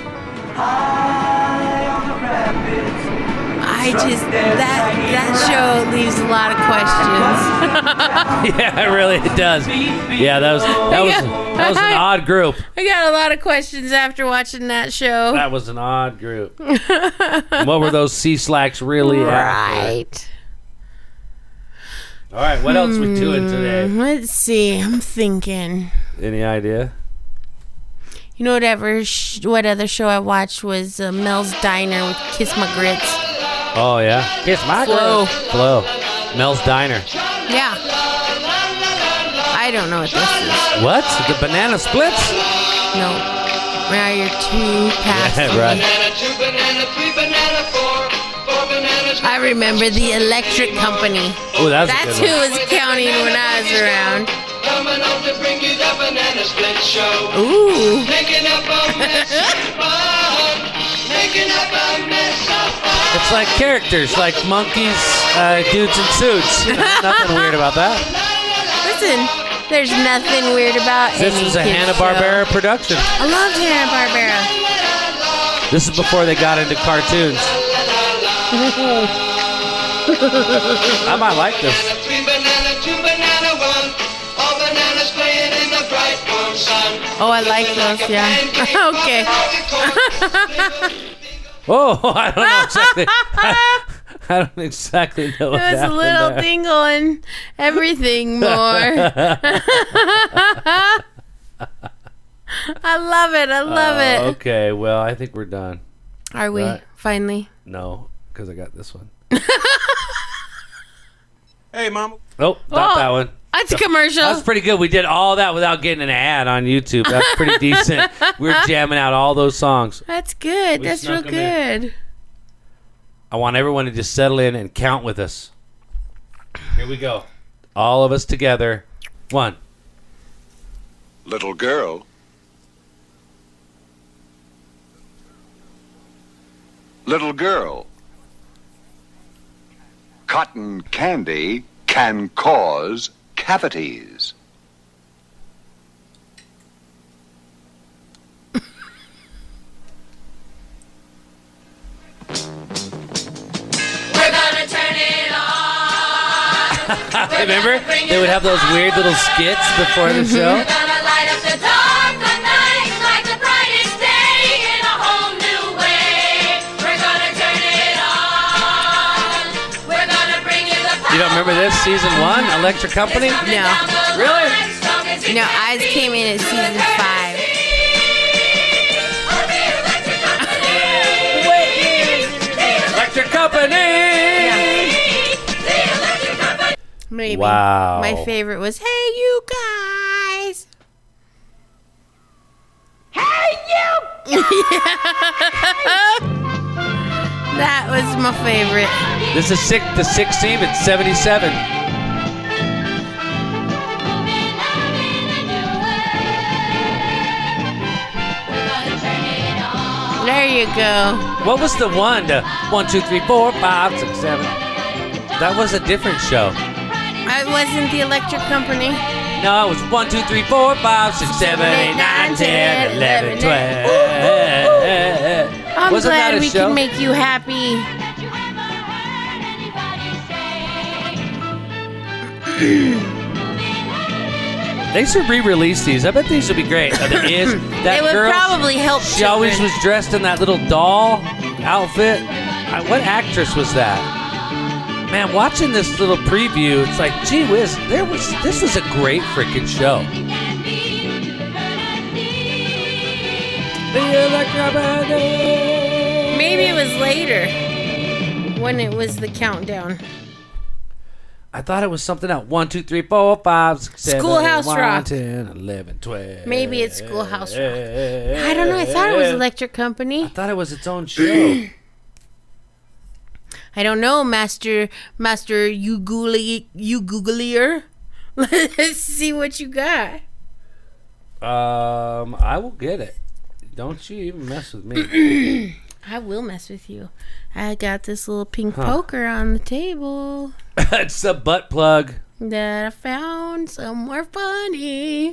I just that that show leaves a lot of questions. Yeah, it really it does. Yeah, that was that was that was an odd group. I got a lot of questions after watching that show. That was an odd group. What were those sea slacks really at? Right. All right, what else we doing today? Let's see. I'm thinking. Any idea? You know, whatever. Sh- what other show I watched was uh, Mel's Diner with Kiss My Grits. Oh yeah, Kiss My Flo. Flo. Mel's Diner. Yeah. I don't know what this is. What? The banana splits? No. Now you're too past Yeah, me. right. I remember the Electric Company. Oh, that's, That's a who good one. was counting when I was around. Ooh. It's like characters, like monkeys, uh, dudes in suits. You know, nothing weird about that. Listen, there's nothing weird about This any was a kid's Hanna-Barbera show. production. I loved Hanna-Barbera. This is before they got into cartoons. I might like this. Oh, I like those, yeah. Okay. Oh, I don't know exactly. I, I don't exactly know what It was a happened little there. dingle and everything more. I love it. I love Oh, it. Okay, well, I think we're done. Are we? Right. Finally. No, because I got this one. Hey, Mama. Oh, not Oh. that one. That's a commercial. That's pretty good. We did all that without getting an ad on YouTube. That's pretty decent. We were jamming out all those songs. That's good. We That's real snuck 'em in. good. I want everyone to just settle in and count with us. Here we go. All of us together. One. Little girl. Little girl. Cotton candy can cause cavities. Remember? They would have those weird little skits before the show. You don't remember this? Season one, Electric Company? No. Really? No, Eyes came in at season five. Electric Company! Maybe. Wow. My favorite was, hey, you guys. Hey, you That was my favorite. This is six, the sixth team at seventy-seven. There you go. What was the one? The one, two, three, four, five, six, seven. That was a different show. I wasn't the Electric Company. No, it was one, two, three, four, five, six, seven, eight, nine, ten, eleven, twelve. I'm Wasn't that glad a we show? can make you happy. They should re-release these. I bet these would be great. Uh, there is that It would girl. probably help She always children. was dressed in that little doll outfit. I, what actress was that? Man, watching this little preview, it's like, gee whiz, there was this was a great freaking show. Maybe it was later when it was the countdown. I thought it was something else. One, two, three, four, five, six, seven, Schoolhouse eight, nine, Rock. ten, eleven, twelve. Maybe it's Schoolhouse Rock. I don't know. I thought it was Electric I Company. thought it was its own show. I don't know, Master Master you Googly you Googlier. Let's see what you got. Um, I will get it. Don't you even mess with me. I will mess with you. I got this little pink poker on the table It's a butt plug. that I found somewhere funny.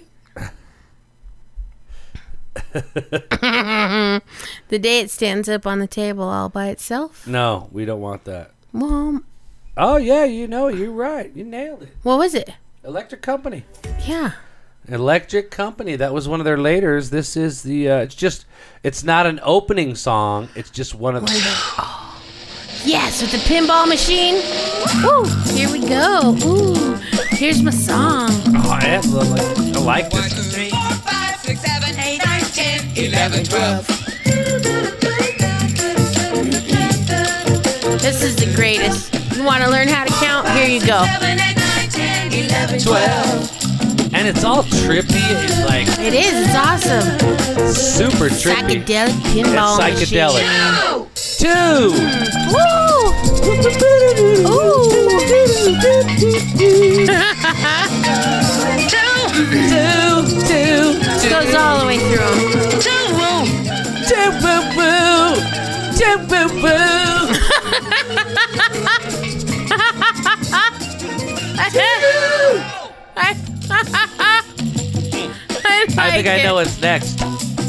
The day it stands up on the table all by itself. No, we don't want that. Mom, Oh yeah, you know, you're right. You nailed it. what was it? Electric Company. Yeah. Electric Company. That was one of their laters. This is the. Uh, it's just. It's not an opening song. It's just one of the. Yes, with the pinball machine. Woo! Here we go. Ooh, here's my song. Oh, I, have, like, I like this. This is the greatest. You want to learn how to count? Here you go. twelve. And it's all trippy. It's like It is. It's awesome. super trippy. Psychedelic pinball It's psychedelic. machine. Two. Woo! Ooh. Two. Two. Goes all the way through 'em. Two. Boo boo. Two boo boo. I, I think I know what's next.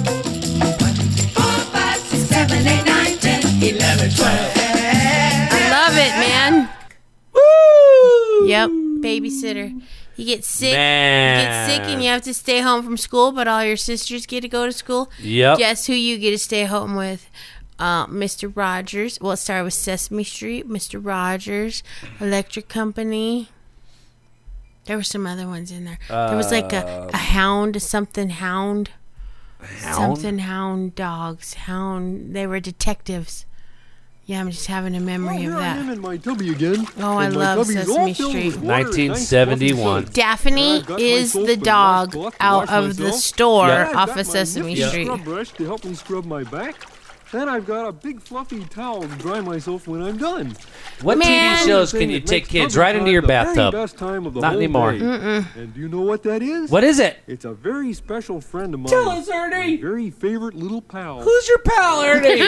I love it, man. Woo! Yep, babysitter. You get sick. Man. You get sick and you have to stay home from school, but all your sisters get to go to school. Yep. Guess who you get to stay home with? Uh, Mister Rogers. Well, it started with Sesame Street, Mister Rogers, Electric Company. There were some other ones in there. There was like a, a hound, something hound. Hound? Something hound dogs. Hound. They were detectives. Yeah, I'm just having a memory Here of I am that. in my tubby again. Oh, I And my love tubby's Sesame all filled with Street. water and nice nineteen seventy-one. fluffy soap. Daphne I've got is my the soap and dog washcloth to out wash of the myself. store Yeah. I've off got of my Sesame nifty Street. scrub brush to help me scrub my back. Then I've got a big fluffy towel to dry myself when I'm done. What Man. T V shows can Thing you that take makes kids tubby right into time your the very bathtub? best time of the Not whole anymore. day. And do you know what that is? What is it? It's a very special friend of mine. Tell us, Ernie. My very favorite little pal. Who's your pal, Ernie?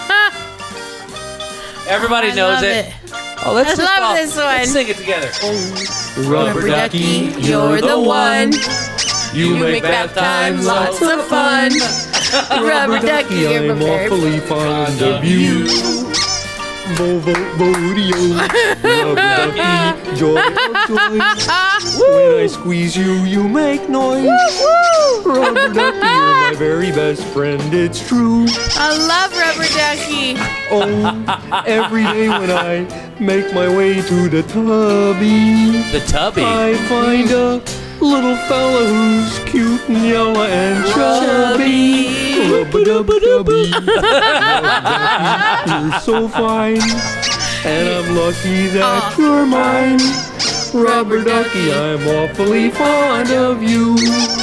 Everybody I knows love it. it. Oh, let's I just love all, this one. Let's sing it together. Rubber ducky, you're the one. You, You make bath time lots of fun. Rubber ducky, you're I'm very awfully fond of you. Bo-bo-bo-deo. Rubber ducky, joy of joys. When I squeeze you, you make noise. Rubber ducky, you're my very best friend, it's true. I love Rubber Ducky. Oh, every day when I make my way to the tubby, The tubby. I find a little fella who's cute and yellow and chubby. Rub-a-dub-dubby. You're so fine, and I'm lucky that you're mine. Rubber ducky, I'm awfully fond of you.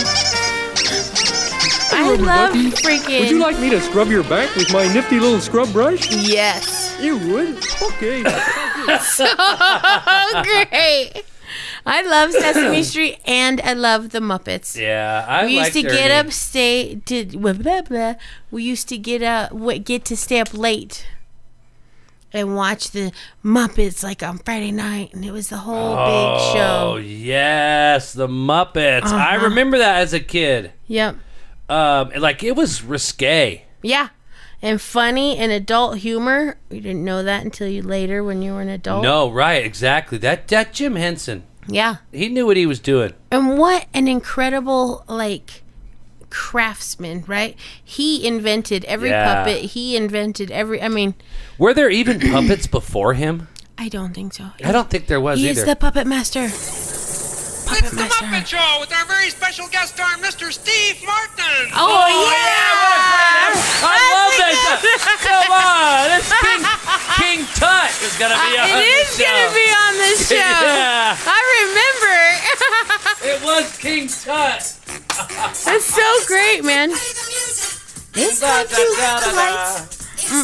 I Rubber love ducky, freaking. would you like me to scrub your back with my nifty little scrub brush? Yes. You would? Okay. So great. I love Sesame Street and I love the Muppets. Yeah, I we used liked to get Ernie. up, stay, did blah, blah, blah. We used to get up, w- get to stay up late and watch the Muppets like on Friday night, and it was the whole Oh, big show. yes, the Muppets. I Uh-huh. remember that as a kid. Yep. Um, like it was risque. Yeah. And funny and adult humor. You didn't know that until you later when you were an adult. No, right, exactly. That that Jim Henson, Yeah. he knew what he was doing. And what an incredible, like, craftsman, right? He invented every Yeah. puppet. He invented every, I mean, Were there even puppets before him? I don't think so. I don't think there was He either. is the puppet master. Puppet It's the master. Muppet Show with our very special guest star, Mister Steve Martin. Oh, yeah! I love that. Come on, it's King King Tut is gonna be on Uh, It this is show. going to be on this show. Yeah. I remember. It was King Tut. That's so great, man. It's time to the lights.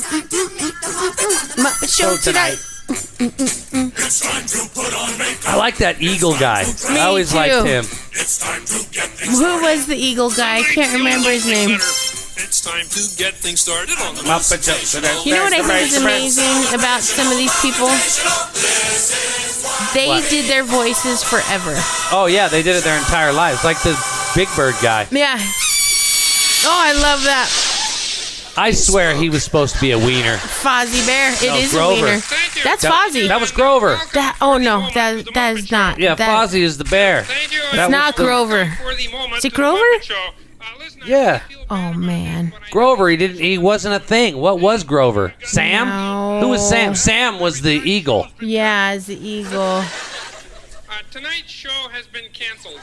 Muppet Show tonight. I like that eagle guy. Me I always too. liked him. Who was the eagle guy? I can't remember his name. It's time to get things started on the Muppet Show. You know what I think is amazing about some of these people? They What? did their voices forever. Oh yeah, they did it their entire lives, like the Big Bird guy. Yeah. Oh, I love that. I swear he was supposed to be a wiener. Fozzie Bear. It No, is Grover. a wiener. That's That, Fozzie. that was Grover. That, oh, no. That That is not. Yeah, that, Fozzie is the bear. Thank you. That It's not was the- Grover. For the moment Is it to the Grover? Muppet Show. Uh, listen, I Yeah. feel bad Oh, about man. this, but I- Grover, he didn't. He wasn't a thing. What was Grover? Sam? No. Who was Sam? Sam was the eagle. Yeah, it's the eagle. Uh, tonight's show has been canceled.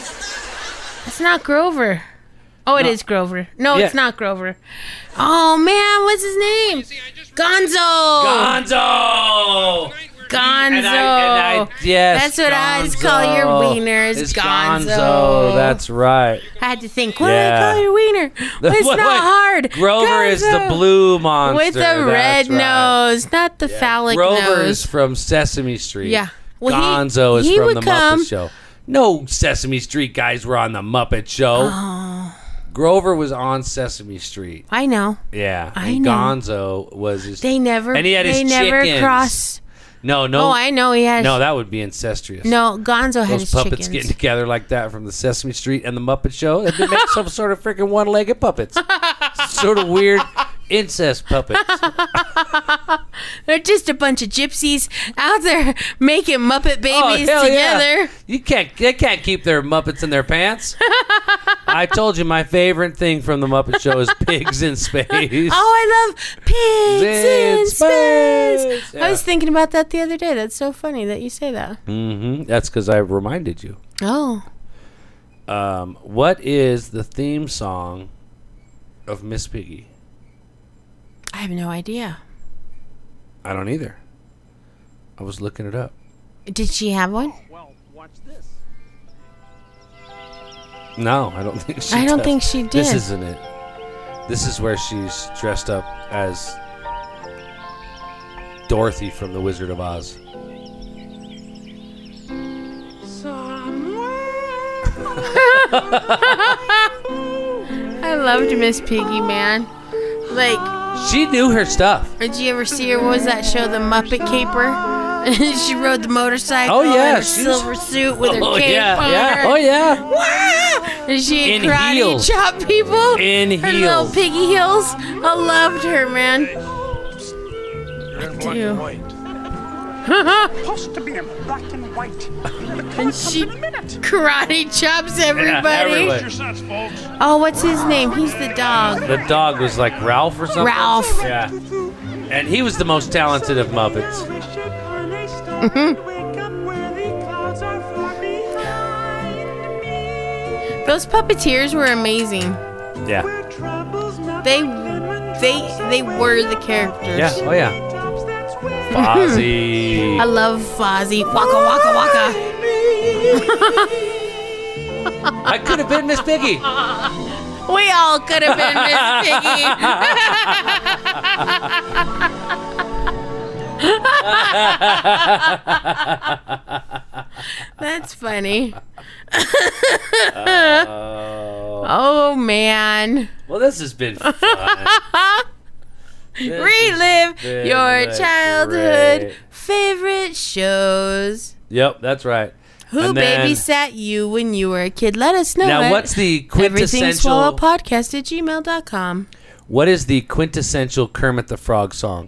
It's not Grover. Oh, it No. is Grover. No, Yeah. it's not Grover. Oh, man. What's his name? See, I just Gonzo. Gonzo. Tonight we're Gonzo. And I, and I, yes, That's what I always Gonzo. call your wieners, It's Gonzo. That's right. I had to think, what Yeah. do I call your wiener? Well, it's What- not what? hard. Grover is the Gonzo. blue monster. With the That's red right. nose, not the phallic Grover nose. is from Sesame Street. Yeah. Well, he- Gonzo is he from would the come- Muppet Show. No Sesame Street guys were on the Muppet Show. Oh, Grover was on Sesame Street. I know. Yeah. I and know. Gonzo was his. They never. And he had his they never chickens. cross. no, no. Oh, I know he had. No, that would be incestuous. No, Gonzo had Those his puppets chickens. getting together like that from the Sesame Street and the Muppet Show. They make some sort of freaking one-legged puppets. Sort of weird incest puppets. They're just a bunch of gypsies out there making Muppet babies Oh, hell together. yeah. You can't. They can't keep their Muppets in their pants. I told you my favorite thing from the Muppet Show is pigs in space. Oh, I love pigs In in space. space. Yeah. I was thinking about that the other day. That's so funny that you say that. Mm-hmm. That's because I reminded you. Oh, Um, what is the theme song of Miss Piggy? I have no idea. I don't either. I was looking it up. Did she have one? Well, watch this. No, I don't think she I don't does. think she did. This isn't it. This is where she's dressed up as Dorothy from The Wizard of Oz. I loved Miss Piggy, man. Like, She knew her stuff. did you ever see her? What was that show, The Muppet Caper? She rode the motorcycle Oh, yeah, in her she was- silver suit with her Oh cape yeah, on yeah. her. Oh yeah. Wow! And she In karate heels. chop people. In her little heels. piggy heels. I loved her, man. in black do. and white. Supposed to be in black and white. And she karate chops everybody. everybody. Your sets, folks. Oh, what's his name? He's the dog. The dog was like Ralph or something. Ralph. Yeah. And he was the most talented of Muppets. Those puppeteers were amazing. Yeah. They they they were the characters. Yeah. Oh yeah. Fozzie. I love Fozzie. Waka waka waka. I could have been Miss Piggy. We all could have been Miss Piggy. That's funny. Oh. Oh man. Well, this has been fun. This Relive has been your like childhood great. favorite shows. Yep, that's right. Who And then- babysat you when you were a kid? Let us know. Now, at what's the Everything Swallow quintessential? Podcast at gmail dot com. What is the quintessential Kermit the Frog song?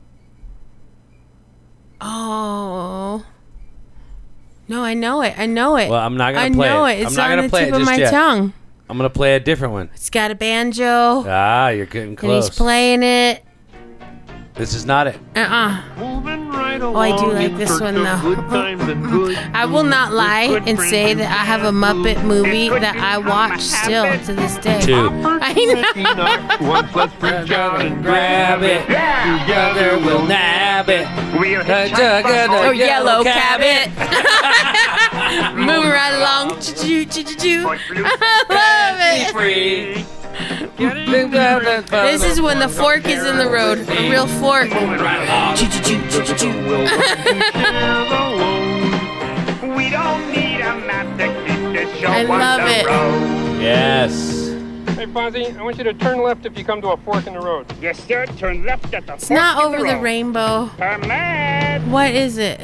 Oh. No, I know it. I know it. Well, I'm not gonna I play know it. it. It's I'm not on gonna the play tip it of just my yet. tongue. I'm gonna play a different one. It's got a banjo, Ah, you're getting and close. he's playing it. This is not it. Uh-uh. Moving right Oh, I do along like in this search one, of though. good times and good I will not lie good and friends say and that I have a Muppet movie that I watch still to this day. Two. I know. Once let's reach out and Grab it. Together we'll nab it. We'll Or yellow cabbit. Moving right along. Choo choo choo choo. I love it. Free. This is when the fork is in the road. A real fork. Choo choo choo choo choo choo. We don't need a map to keep this show I on love the it. road. Yes. Hey, Fozzie, I want you to turn left if you come to a fork in the road. Yes, sir. Turn left at the It's not over the rainbow. Command. What is it?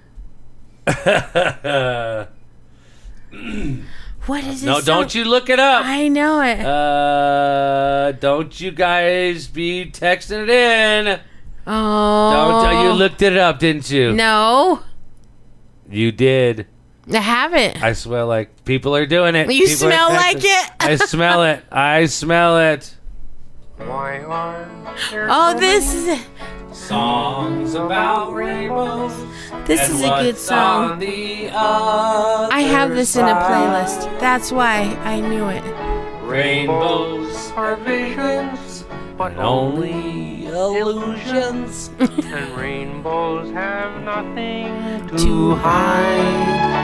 What is it? No, don't you look it up. I know it. Uh, don't you guys be texting it in. Oh. Don't uh, you looked it up, didn't you? No, You did. I haven't. I smell like people are doing it. You People are smell texting. like it? I smell it. I smell it. Why are there Oh, so this is Songs about rainbows. this and is a good what's song. on the other I have this in a side. playlist. That's why I knew it. Rainbows are visions, but only illusions. and rainbows have nothing To hide.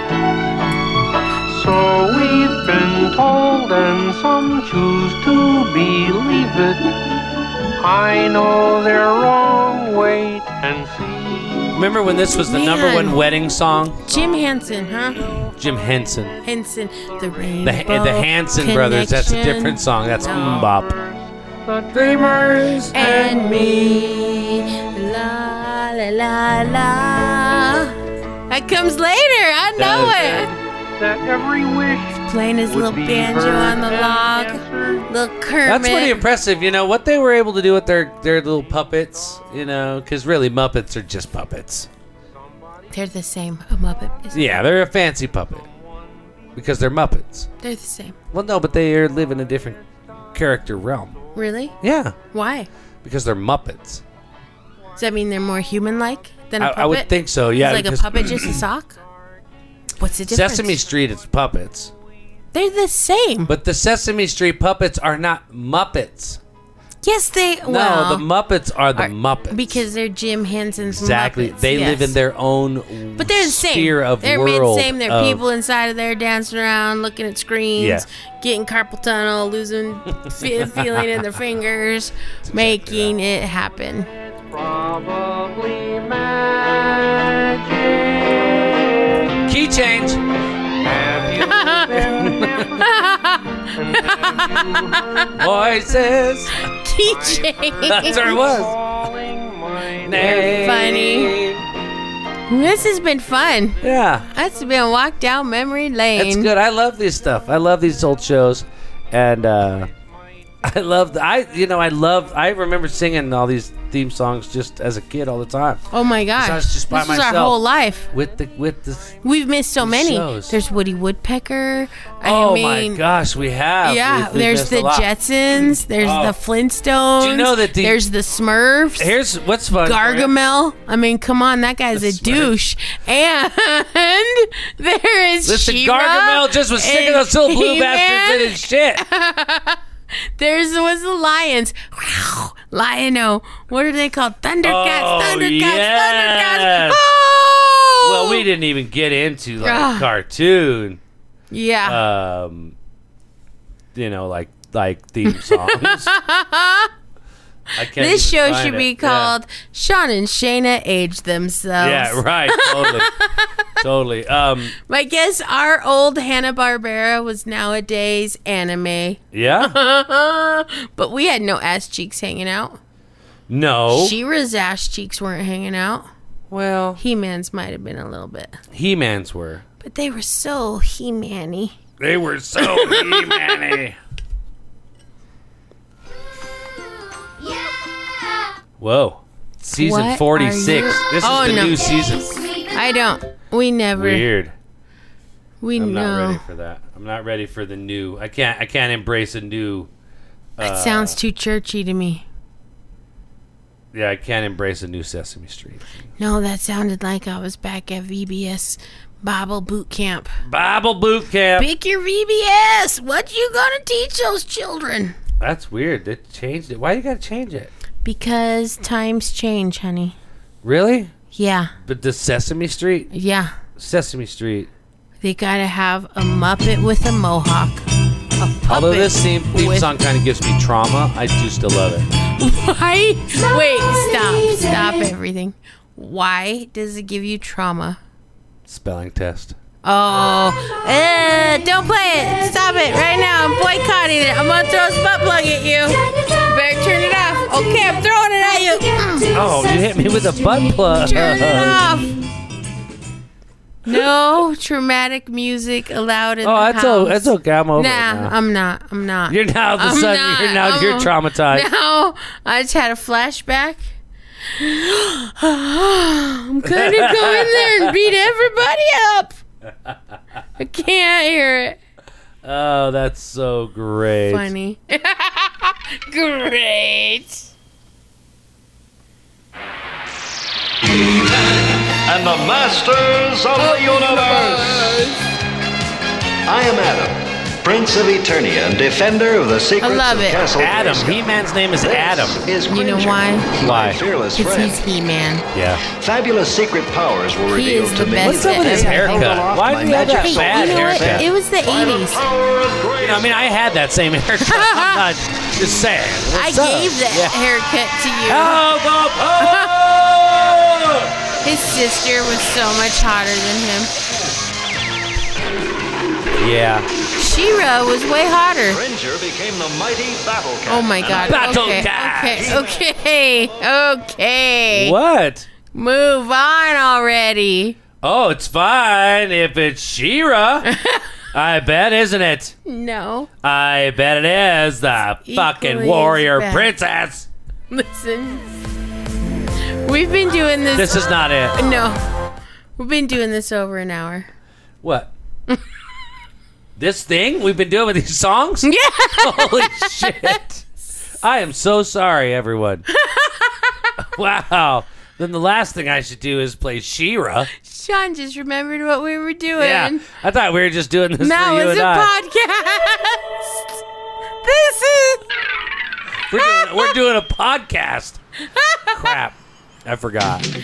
So we've been told, and some choose to believe it. I know they're wrong. Wait and see. Remember when this was the number Man. one wedding song? Jim Henson, huh? Jim Henson. Henson, the The, rainbow. the Hanson brothers. That's a Connection. different song. That's No. Mbop. The dreamers And me, la la la la. That comes later. I know That it. that every wish Playing his would little be banjo heard on the and log. answered. Little Kermit. That's pretty impressive. You know what they were able to do with their their little puppets. You know, because really Muppets are just puppets. They're the same. A Muppet. Is Yeah, they're a fancy puppet because they're Muppets. They're the same. Well, no, but they are live in a different character realm. Really? Yeah, Why? because they're Muppets. Does that mean they're more human-like than a I, puppet? I would think so. Yeah, Is like a because puppet just a sock? What's the difference? Sesame Street is puppets, They're the same. but the Sesame Street puppets are not Muppets. Yes, they. Well, no, the Muppets are the are- Muppets because they're Jim Henson's exactly. Muppets, They live yes. in their own But they're the same. sphere of they're world. mid-same. They're of- people inside of there dancing around, looking at screens, Yeah. getting carpal tunnel, losing fe- feeling in their fingers, making it happen. Probably magic. Key change. Have you been Voices. Keychain. That's where it was. calling my Name. Funny. This has been fun. Yeah. That's been a walk down memory lane. It's good. I love this stuff. I love these old shows, and uh, I love. The, I you know I love. I remember singing all these theme songs just as a kid all the time. Oh my gosh. I was just by this was myself. our whole life. With the with the. We've missed so these many. shows. There's Woody Woodpecker. I Oh mean, my gosh, we have. yeah, We've- we've there's missed the a lot. Jetsons. There's Oh. the Flintstones. Do you know that the- there's the Smurfs. Here's what's fun. Gargamel. I mean, come on, that guy's The a Smurfs. douche. And there is Listen, She-Ra Gargamel just was singing and those little blue He-Man. bastards in his shit. There's was the lions. Lion-O. What are they called? Thundercats. Oh, Thundercats. yes. Thundercats. Oh! Well, we didn't even get into like Ugh. cartoon. Yeah. Um, you know, like like theme songs. I can't This even show find should it. be Yeah. called Sean and Shayna Age Themselves. Yeah, right. Totally. totally. Um, I guess our old Hanna-Barbera was nowadays anime. yeah. But we had no ass cheeks hanging out. No. She-Ra's ass cheeks weren't hanging out. well, He-Man's might have been a little bit. He-Mans were. But they were so He-Man-y. They were so He-Man-y. Whoa. Season What forty-six. are you- This Oh, is the no. new season. I don't. We never. Weird. We I'm not know. ready for that. I'm not ready for the new. I can't. I can't embrace a new. Uh, It sounds too churchy to me. Yeah, I can't embrace a new Sesame Street. No, that sounded like I was back at V B S Bible Boot Camp. Bible boot camp. Pick your V B S. What you gonna teach those children? That's weird. They changed it. Why you gotta change it? Because times change, honey. Really? Yeah, But the Sesame Street. yeah. Sesame Street. They gotta have a Muppet with a mohawk. A puppet. Although this theme, theme with- song kind of gives me trauma, I do still love it. Why? Wait, stop. Stop everything. Why does it give you trauma? Spelling test. Oh, eh, don't play it. Stop it right now. I'm boycotting it. I'm gonna throw a butt plug at you. You better turn it off. Okay, I'm throwing it at you. Mm. Oh, you hit me with a butt plug. Turn it off. No traumatic music allowed in Oh, the that's house. o- that's okay. I'm over Nah, it now. I'm not. I'm not. You're now all of a I'm sudden not. you're now you're I'm- traumatized. No, I just had a flashback. I'm gonna go in there and beat everybody up. I can't hear it. Oh, that's so great. Funny. Great. And the masters of the universe. I am Adam, Prince of Eternia and defender of the secrets I love of it. Castle Adam. Grayskull. He-Man's name is This Adam. is You know Cringer, why? my Why? fearless Because friend. he's He-Man. Yeah. Fabulous secret powers were He revealed is to the me. best What's up with his at it. haircut? Why do you have that Hey, bad you know what? haircut? It was the eighties. You know, I mean, I had that same haircut. I'm not just saying. I What's up? gave that Yeah. haircut to you. Oh, Bob. Oh! His sister was so much hotter than him. Yeah. She-Ra was way hotter. Cringer became the mighty Battle Cat. Oh my god. Battle okay, Cat. okay, okay, okay. What? Move on already. Oh, it's fine if it's She-Ra. I bet, isn't it? No. I bet it is the fucking Equally warrior as bad. princess. Listen. We've been doing this. This is not it. No. We've been doing this over an hour. What? This thing we've been doing with these songs? Yeah. Holy shit. I am so sorry, everyone. Wow. Then the last thing I should do is play She-Ra. Sean just remembered what we were doing. Yeah. I thought we were just doing this Now for you it's and a I. podcast. This is. We're doing, we're doing a podcast. Crap. I forgot. Come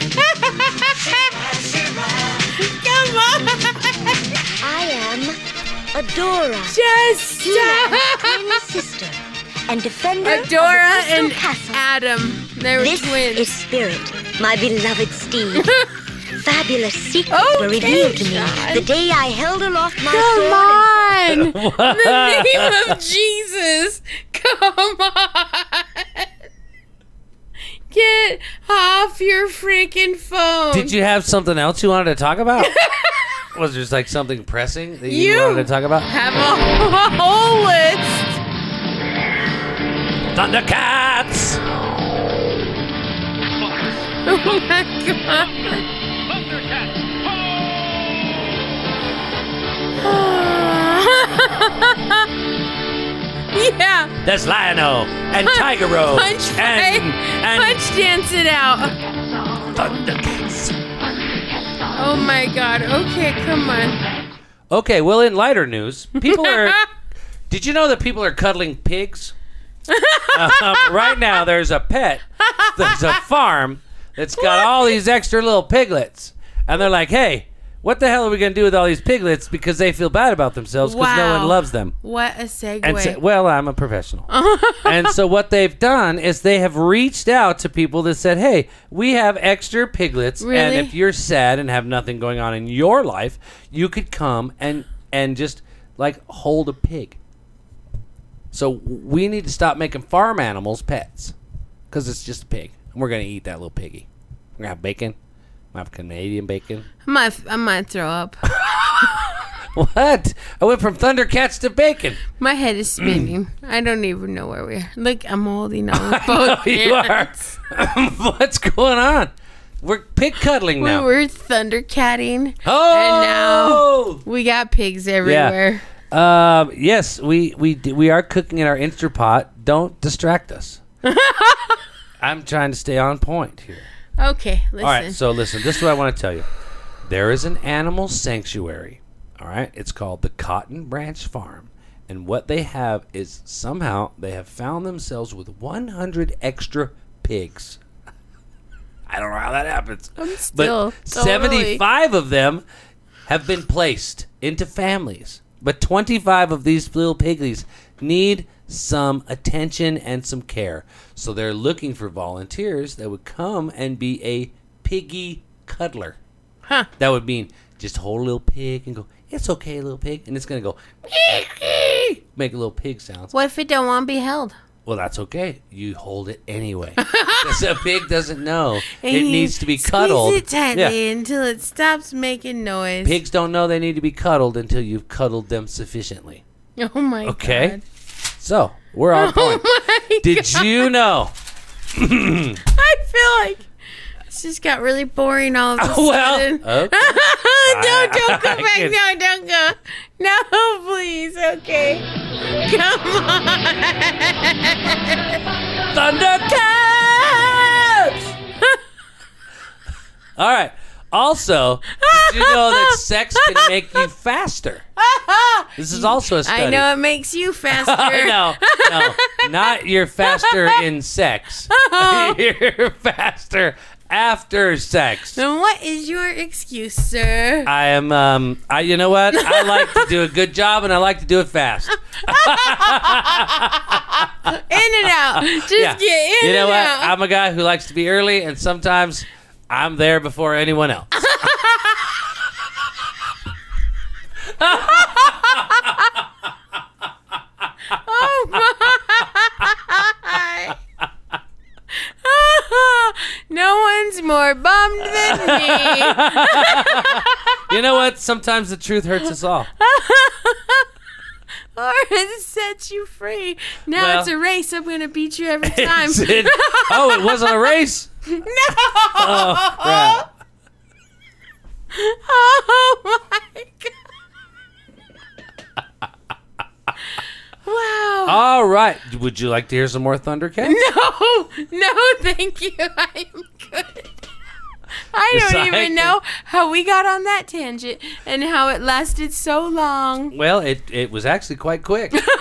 on. I am Adora, Just stop. twin sister, and defender Adora of the and Crystal Castle. Adam. They were This twins. is Spirit, my beloved steed. Fabulous secrets were Okay, revealed to me John. the day I held aloft my Come sword. on. In the name of Jesus. Come on. Get off your freaking phone. Did you have something else you wanted to talk about? Was there just like something pressing that you, You wanted to talk about? have a whole list? Thundercats! Oh my god. Yeah. That's Lion-O and Tiger-O. Punch, and, and punch dance it out. Thundercats. Oh my god. Okay, come on. Okay, well, in lighter news, people are... Did you know that people are cuddling pigs? um, right now, there's a pet. There's a farm that's got all these extra little piglets. And they're like, hey, what the hell are we going to do with all these piglets? Because they feel bad about themselves because no Wow. one loves them. What a segue. And so, well, I'm a professional. And so what they've done is they have reached out to people that said, hey, we have extra piglets. Really? And if you're sad and have nothing going on in your life, you could come and, and just, like, hold a pig. So we need to stop making farm animals pets because it's just a pig. And we're going to eat that little piggy. We're going to have bacon. We're going to have Canadian bacon. I might, I might throw up. What? I went from Thundercats to bacon. My head is spinning. I don't even know where we are. Look, I'm holding on with both You are. hands. What's going on? We're pig cuddling We now. were thundercatting. Oh! And now we got pigs everywhere. Um, yes, we we d- we are cooking in our Instapot. Don't distract us. I'm trying to stay on point here. Okay, listen. All right, so listen. This is what I want to tell you. There is an animal sanctuary. All right, it's called the Cotton Branch Farm, and what they have is somehow they have found themselves with one hundred extra pigs. I don't know how that happens. I'm still but totally- seventy-five of them have been placed into families. But twenty-five of these little piglies need some attention and some care. So they're looking for volunteers that would come and be a piggy cuddler. Huh. That would mean just hold a little pig and go, it's okay, little pig. And it's going to go, make a little pig sounds. What if it don't want to be held? Well, that's okay. You hold it anyway. Because a pig doesn't know. And It you needs to be cuddled. Squeeze it tightly Yeah. until it stops making noise. Pigs don't know they need to be cuddled until you've cuddled them sufficiently. Oh my Okay? god. So, we're on point. Oh my Did god. you know? I feel like this just got really boring all of a Oh, well, sudden. okay. no, don't go I back. can- No, don't go. No, please. Okay. Come on. Thundercats! All right. Also, did you know that sex can make you faster? This is also a study. I know it makes you faster. no, no, not you're faster in sex. You're faster after sex. Then what is your excuse, sir? I am, um, I, you know what? I like to do a good job and I like to do it fast. In and out. Just Yeah. get in You know and what? out. I'm a guy who likes to be early and sometimes I'm there before anyone else. Oh my! No one's more bummed than me. You know what? Sometimes the truth hurts us all. Or it sets you free. Now Well- it's a race. I'm gonna beat you every time. Is it- oh, it wasn't a race? No. Oh, crap. Oh my god! Wow. All right. Would you like to hear some more Thundercats? No, no, thank you. I am good. I Yes, don't I even can- know how we got on that tangent and how it lasted so long. Well, it, it was actually quite quick. It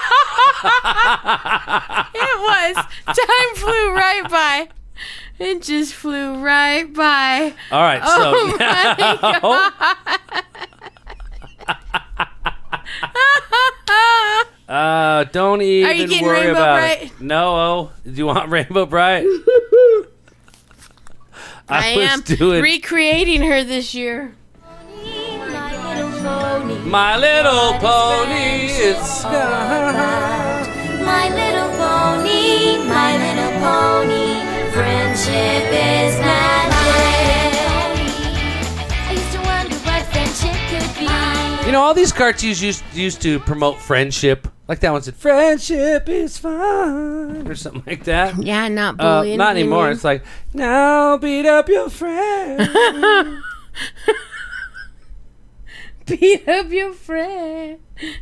was. Time flew right by. It just flew right by. All right. Oh So my now, uh, don't even Are you getting worry Rainbow about Bright? it. No. Oh, do you want Rainbow Bright? I, was am doing recreating her this year. My Little Pony. It's My little pony, my little pony, friendship is magic. I used to wonder what friendship could be. You know, all these cartoons used used to promote friendship. Like that one said, "Friendship is fine," or something like that. Yeah, not Uh, bullying. not anymore. opinion. It's like, now beat up your friend. Beat up your friend.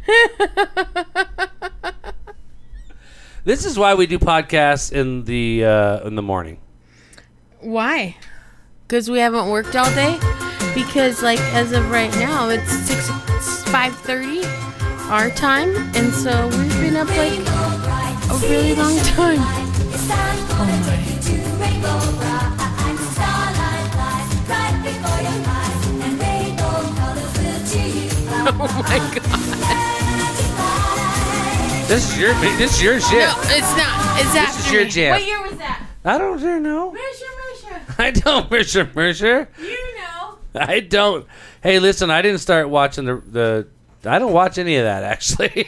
This is why we do podcasts in the uh, in the morning. Why? Because we haven't worked all day? Because, like, as of right now, it's six, five thirty our time, and so we've been up, like, a really long time. Oh, my. Oh, my God. This is your this is your shit. No, it's not. It's This after is your me. jam. What year was that? I don't really know. Measure, measure. I don't, Mercer, Mercer. You know. I don't. Hey, listen, I didn't start watching the the. I don't watch any of that, actually.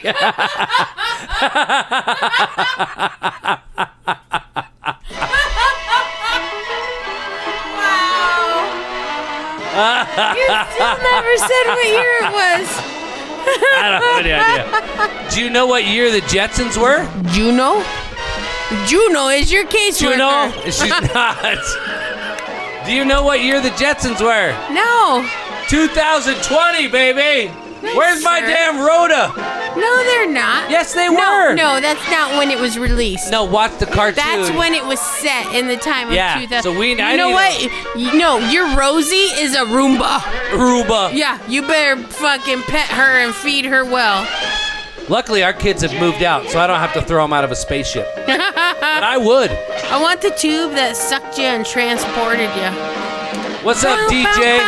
You still never said what year it was. I don't have any idea. Do you know what year the Jetsons were? Juno? Juno is your caseworker. Juno? She's not. Do you know what year the Jetsons were? No. two thousand twenty, baby. Nice, Where's my sir. damn Rhoda? No, they're not. Yes, they no, were. No, that's not when it was released. No, watch the cartoon. That's when it was set in the time of Yeah, two thousand. so we- You I know need what? You No, your Rosie is a Roomba. Roomba. Yeah, you better fucking pet her and feed her well. Luckily, our kids have moved out, so I don't have to throw them out of a spaceship. But I would. I want the tube that sucked you and transported you. What's up, D J?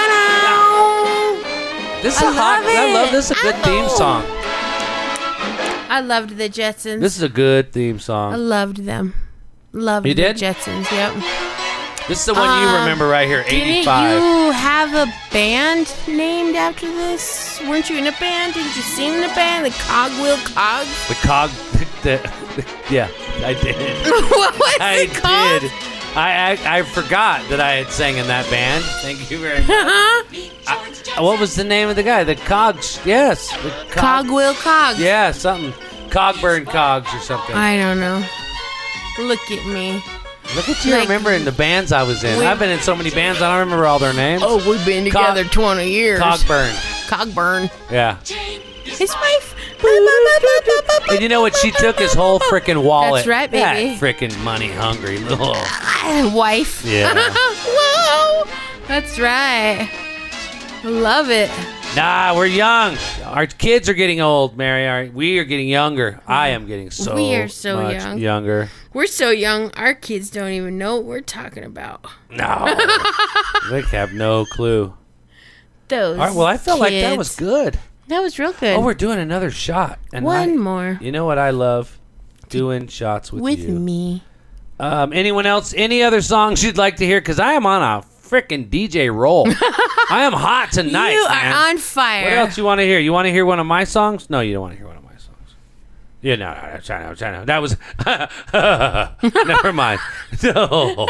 This is I a hot. love I it. love this. Is a good theme Ow. song. I loved the Jetsons. This is a good theme I song. loved them. Loved You the did? Jetsons, yep. This is the one you Um, remember right here, Didn't eighty-five. you have a band named after this? Weren't you in a band? Didn't you sing in a band? The Cogwheel Cogs? The cog. The, the, yeah, I did. What was I it called? did. I, I I forgot that I had sang in that band. Thank you very much. I, what was the name of the guy? The Cogs. Yes. The Cog- Cogwheel Cogs. Yeah, something. Cogburn Cogs or something. I don't know. Look at me. Look at you like- remembering the bands I was in. We- I've been in so many bands, I don't remember all their names. Oh, we've been Cog- together twenty years. Cogburn. Cogburn. Yeah. His wife. And you know what? She took his whole freaking wallet. That's right, baby. That freaking money hungry little. Wife. Yeah. Whoa. That's right. Love it. Nah, we're young. Our kids are getting old, Mary. Our, we are getting younger. I am getting so We are so much young. younger. We're so young, our kids don't even know what we're talking about. No. They have no clue. Those All right, well, I felt like that kids. was good. That was real good. Oh, we're doing another shot. And One I- more. You know what I love? Doing shots with, With you. me. Um, anyone else? Any other songs you'd like to hear? Because I am on a freaking D J roll. I am hot tonight, You man. are on fire. What else you want to hear? You want to hear one of my songs? No, you don't want to hear one of my songs. Yeah, no, no, no, China, China. That was. Never mind. No.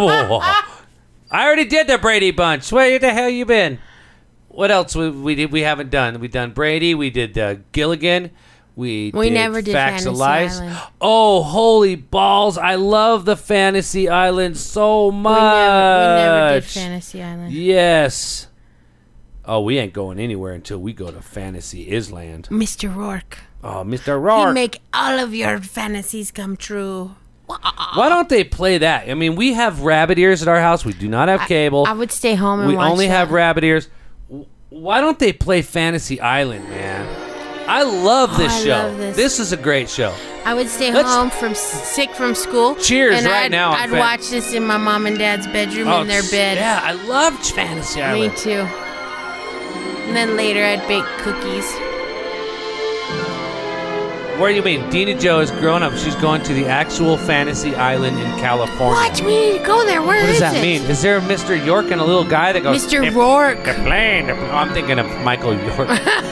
I already did the Brady Bunch. Where the hell you been? What else we, we did? We haven't done. We done Brady. We did uh, Gilligan. We We did never did Facts of Fantasy Lies. Island. Oh, holy balls! I love the Fantasy Island so much. We never, we never did Fantasy Island. Yes. Oh, we ain't going anywhere until we go to Fantasy Island. Mister Rourke. Oh, Mister Rourke. He make all of your fantasies come true. Why don't they play that? I mean, we have rabbit ears at our house. We do not have cable. I would stay home and we watch only that. have rabbit ears. W- Why don't they play Fantasy Island, man? I love this Oh, I show. love this. is a great show. I would stay Let's- home from sick from school. Cheers and right I'd, now on I'd Fan- watch this in my mom and dad's bedroom in their bed. Yeah, I love Fantasy Me Island. too. And then later I'd bake cookies. What do you mean? Dina Joe is grown up. She's going to the actual Fantasy Island in California. What? We need to go there. Where What does is that it? mean? Is there a Mister York and a little guy that goes... Mister "The- Rourke. The plane. The, oh, I'm thinking of Michael York.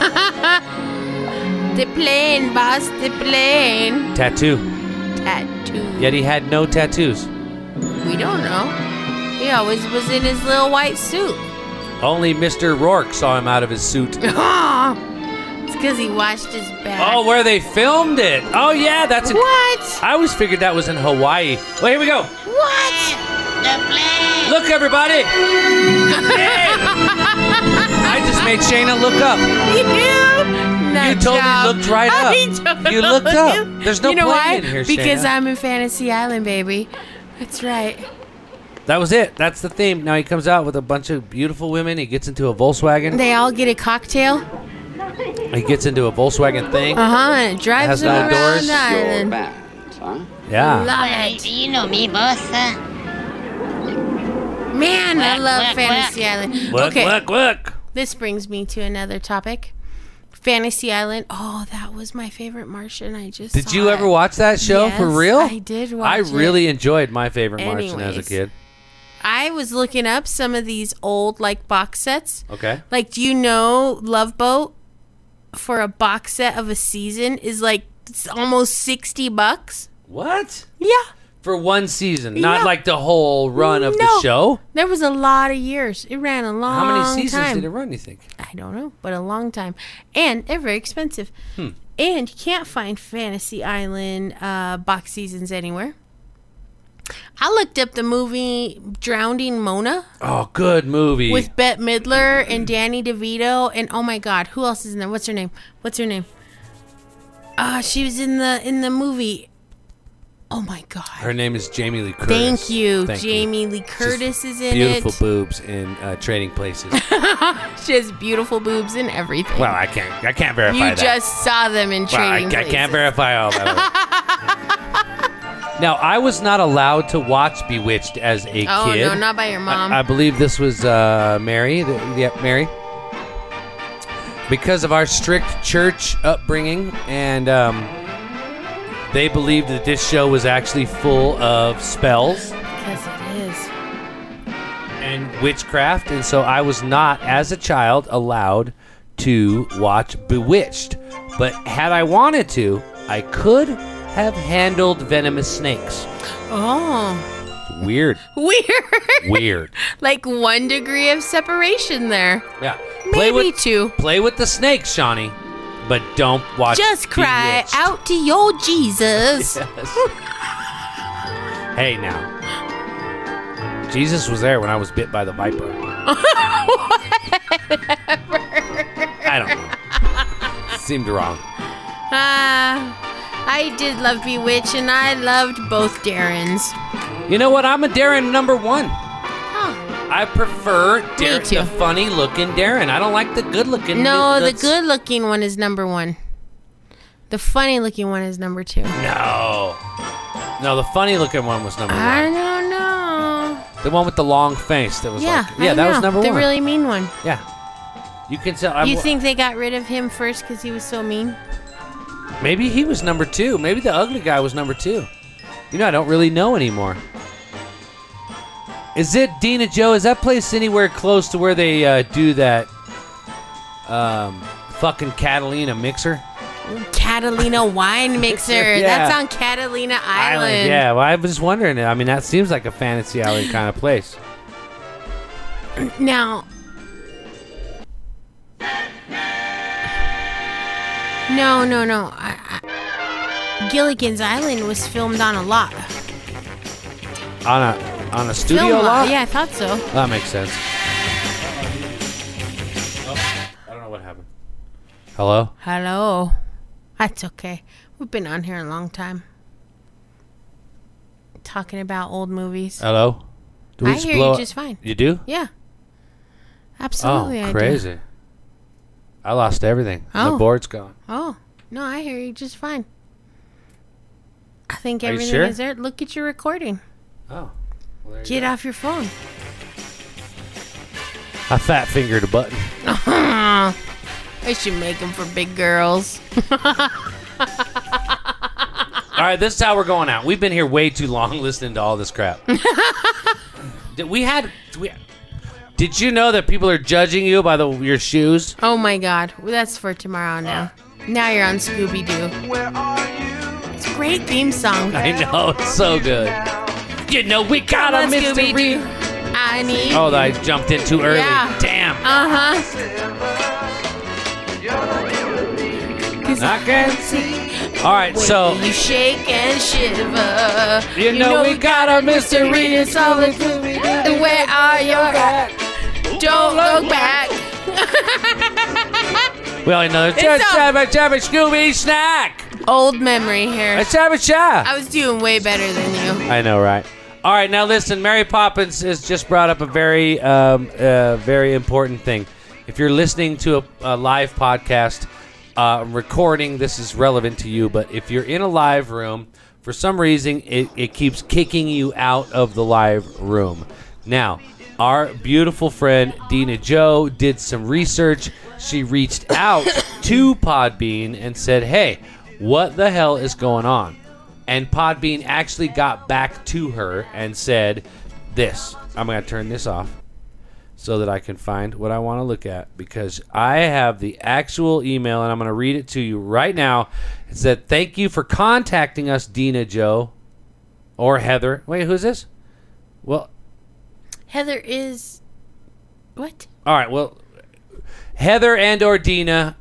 The plane, boss. The plane. Tattoo. Tattoo. Yet he had no tattoos. We don't know. He always was in his little white suit. Only Mister Rourke saw him out of his suit. It's because he washed his back. Oh, where they filmed it. Oh, yeah, that's it. What? I always figured that was in Hawaii. Well, here we go. What? Look, everybody. Hey. I just made Shayna look up. You, you totally looked right up. Totally you looked up. There's no you know plane why? in here, Because Shayna. I'm in Fantasy Island, baby. That's right. That was it. That's the theme. Now he comes out with a bunch of beautiful women. He gets into a Volkswagen. They all get a cocktail. He gets into a Volkswagen thing. Uh huh. And it drives Has them no around doors. the island. Huh? Yeah. Love it. You know me, boss. Huh? Man, I Work, love work, Fantasy work. Island. Look, okay. look, look. This brings me to another topic. Fantasy Island. Oh, that was my favorite Martian. I just Did saw you it. ever watch that show Yes, for real? I did watch I it. really enjoyed My Favorite Martian as a Anyways. kid. I was looking up some of these old like box sets. Okay. Like, do you know Love Boat for a box set of a season is like it's almost sixty bucks? What? Yeah. For one season, not Yeah. like the whole run of No. the show. There was a lot of years. It ran a long How many seasons time. did it run, you think? I don't know, but a long time. And they're very expensive. Hmm. And you can't find Fantasy Island uh, box seasons anywhere. I looked up the movie Drowning Mona Oh, good movie. with Bette Midler and Danny DeVito, and oh my God, who else is in there? What's her name? What's her name? Uh, she was in the in the movie. Oh my God. Her name is Jamie Lee Curtis. Thank you. Thank Jamie you. Lee Curtis is in Beautiful it. boobs in uh, Trading Places. She has beautiful boobs and everything. Well, I can't. I can't verify you that. just saw them in Well, I, Trading I Places. can't verify all that. Now, I was not allowed to watch Bewitched as a Oh, kid. no, not by your mom. I, I believe this was uh, Mary. The, yep, Mary. Because of our strict church upbringing, and um, they believed that this show was actually full of spells Because it is. and witchcraft, and so I was not, as a child, allowed to watch Bewitched. But had I wanted to, I could have handled venomous snakes. Oh. Weird. Weird. Weird. Like one degree of separation there. Yeah. Maybe with, two. Play with the snakes, Shawnee, but don't watch Just cry Bewitched. out to your Jesus. Yes. Hey, now. Jesus was there when I was bit by the viper. I don't know. Seemed wrong. Ah, I did love Bewitched, and I loved both Darrens. You know what? I'm a Darren number one. Oh. I prefer Darren, too. the funny-looking Darren. I don't like the good-looking. No, the that's- good-looking one is number one. The funny-looking one is number two. No. No, the funny-looking one was number I one. don't know. The one with the long face that was Yeah, like... Yeah, I that was know. number the one. really mean one. Yeah. You can tell... I'm- You think they got rid of him first because he was so mean? Maybe he was number two. Maybe the ugly guy was number two. You know, I don't really know anymore. Is it Dina Joe? Is that place anywhere close to where they uh, do that um, fucking Catalina mixer? Catalina wine mixer. Yeah. That's on Catalina Island. Yeah, well, I was just wondering. I mean, that seems like a Fantasy Island kind of place. Now, no, no, no. I, I, Gilligan's Island was filmed on a lot. On a on a studio Film lot? Yeah, I thought so. That makes sense. Oh, I don't know what happened. Hello? Hello. That's okay. We've been on here a long time. Talking about old movies. Hello? Do we I just hear blow you up- just fine. You do? Yeah. Absolutely, I Oh, do. crazy. I lost everything. Oh. The board's gone. Oh, no, I hear you just fine. I think Are you everything sure? is there. Look at your recording. Oh. Well, there you Get go. off your phone. I fat fingered a button. I should make them for big girls. All right, this is how we're going out. We've been here way too long listening to all this crap. Did we had we, Did you know that people are judging you by the your shoes? Oh my God. Well, that's for tomorrow now. Now you're on Scooby Doo. It's a great theme song. I know, it's so good. You know we got Come a on, mystery. Scooby-Doo. I need Oh, you. I jumped in too early. Yeah. Damn. Bam! Uh-huh. I can see. All right, so you shake and shiver. You know we got a mystery. It's all the Where are your at? Don't look back. We only know It's it's a- Jabba Jabba Scooby Snack. Old memory here. It's Jabba Jabba. I was doing way better than you. I know, right? All right, now listen. Mary Poppins has just brought up a very, um, uh, very important thing. If you're listening to a, a live podcast, uh, recording, this is relevant to you. But if you're in a live room, for some reason, it, it keeps kicking you out of the live room. Now, our beautiful friend Dina Joe did some research. She reached out to Podbean and said, "Hey, what the hell is going on?" And Podbean actually got back to her and said this. I'm going to turn this off so that I can find what I want to look at, because I have the actual email, and I'm going to read it to you right now. It said, "Thank you for contacting us, Dina Joe." Or Heather. Wait, who's this? Well, Heather is... What? all right, well, Heather and or Dina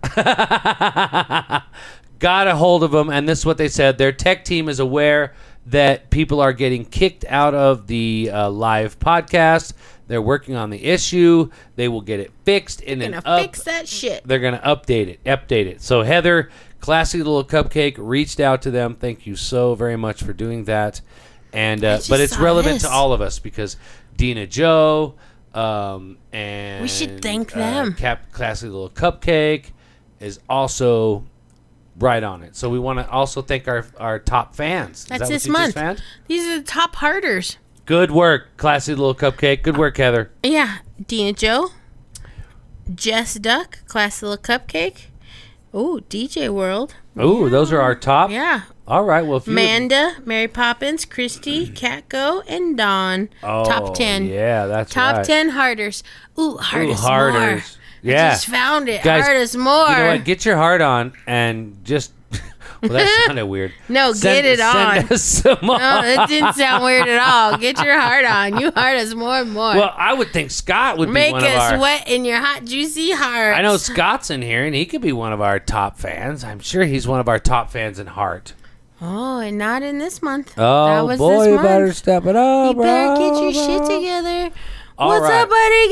got a hold of them, and this is what they said. Their tech team is aware that people are getting kicked out of the uh, live podcast. They're working on the issue. They will get it fixed in an Gonna up. fix that shit. They're gonna update it. Update it. So Heather, Classy Little Cupcake, reached out to them. Thank you so very much for doing that. And uh, just but it's saw relevant this. to all of us because Dina Joe um, and We should thank uh, them. Cap- Classy Little Cupcake is also right on it. So we want to also thank our our top fans. Is That's that what this you just month. found? These are the top hearters. Good work, Classy Little Cupcake. Good work, Heather. Yeah. Dina Joe. Jess Duck. Classy Little Cupcake. Ooh, D J World. Ooh, those are our top. Yeah. All right. Well, if you Amanda, Mary Poppins, Christy, Catgo, and Dawn. Oh, Top ten. Yeah, that's Top right. ten hearters. Ooh, heart Ooh, is hearters. more. Yeah. I just found it. Guys, heart is more. You know what? Get your heart on and just. Well, that sounded weird. No, Send- get it send on. us some more. No, it didn't sound weird at all. Get your heart on. You heart us more and more. Well, I would think Scott would Make be one of us our. wet in your hot, juicy heart. I know Scott's in here, and he could be one of our top fans. I'm sure he's one of our top fans in heart. Oh, and not in this month. Oh, that was boy, this you month. better step it up, You better bro, get your bro. shit together. All What's right.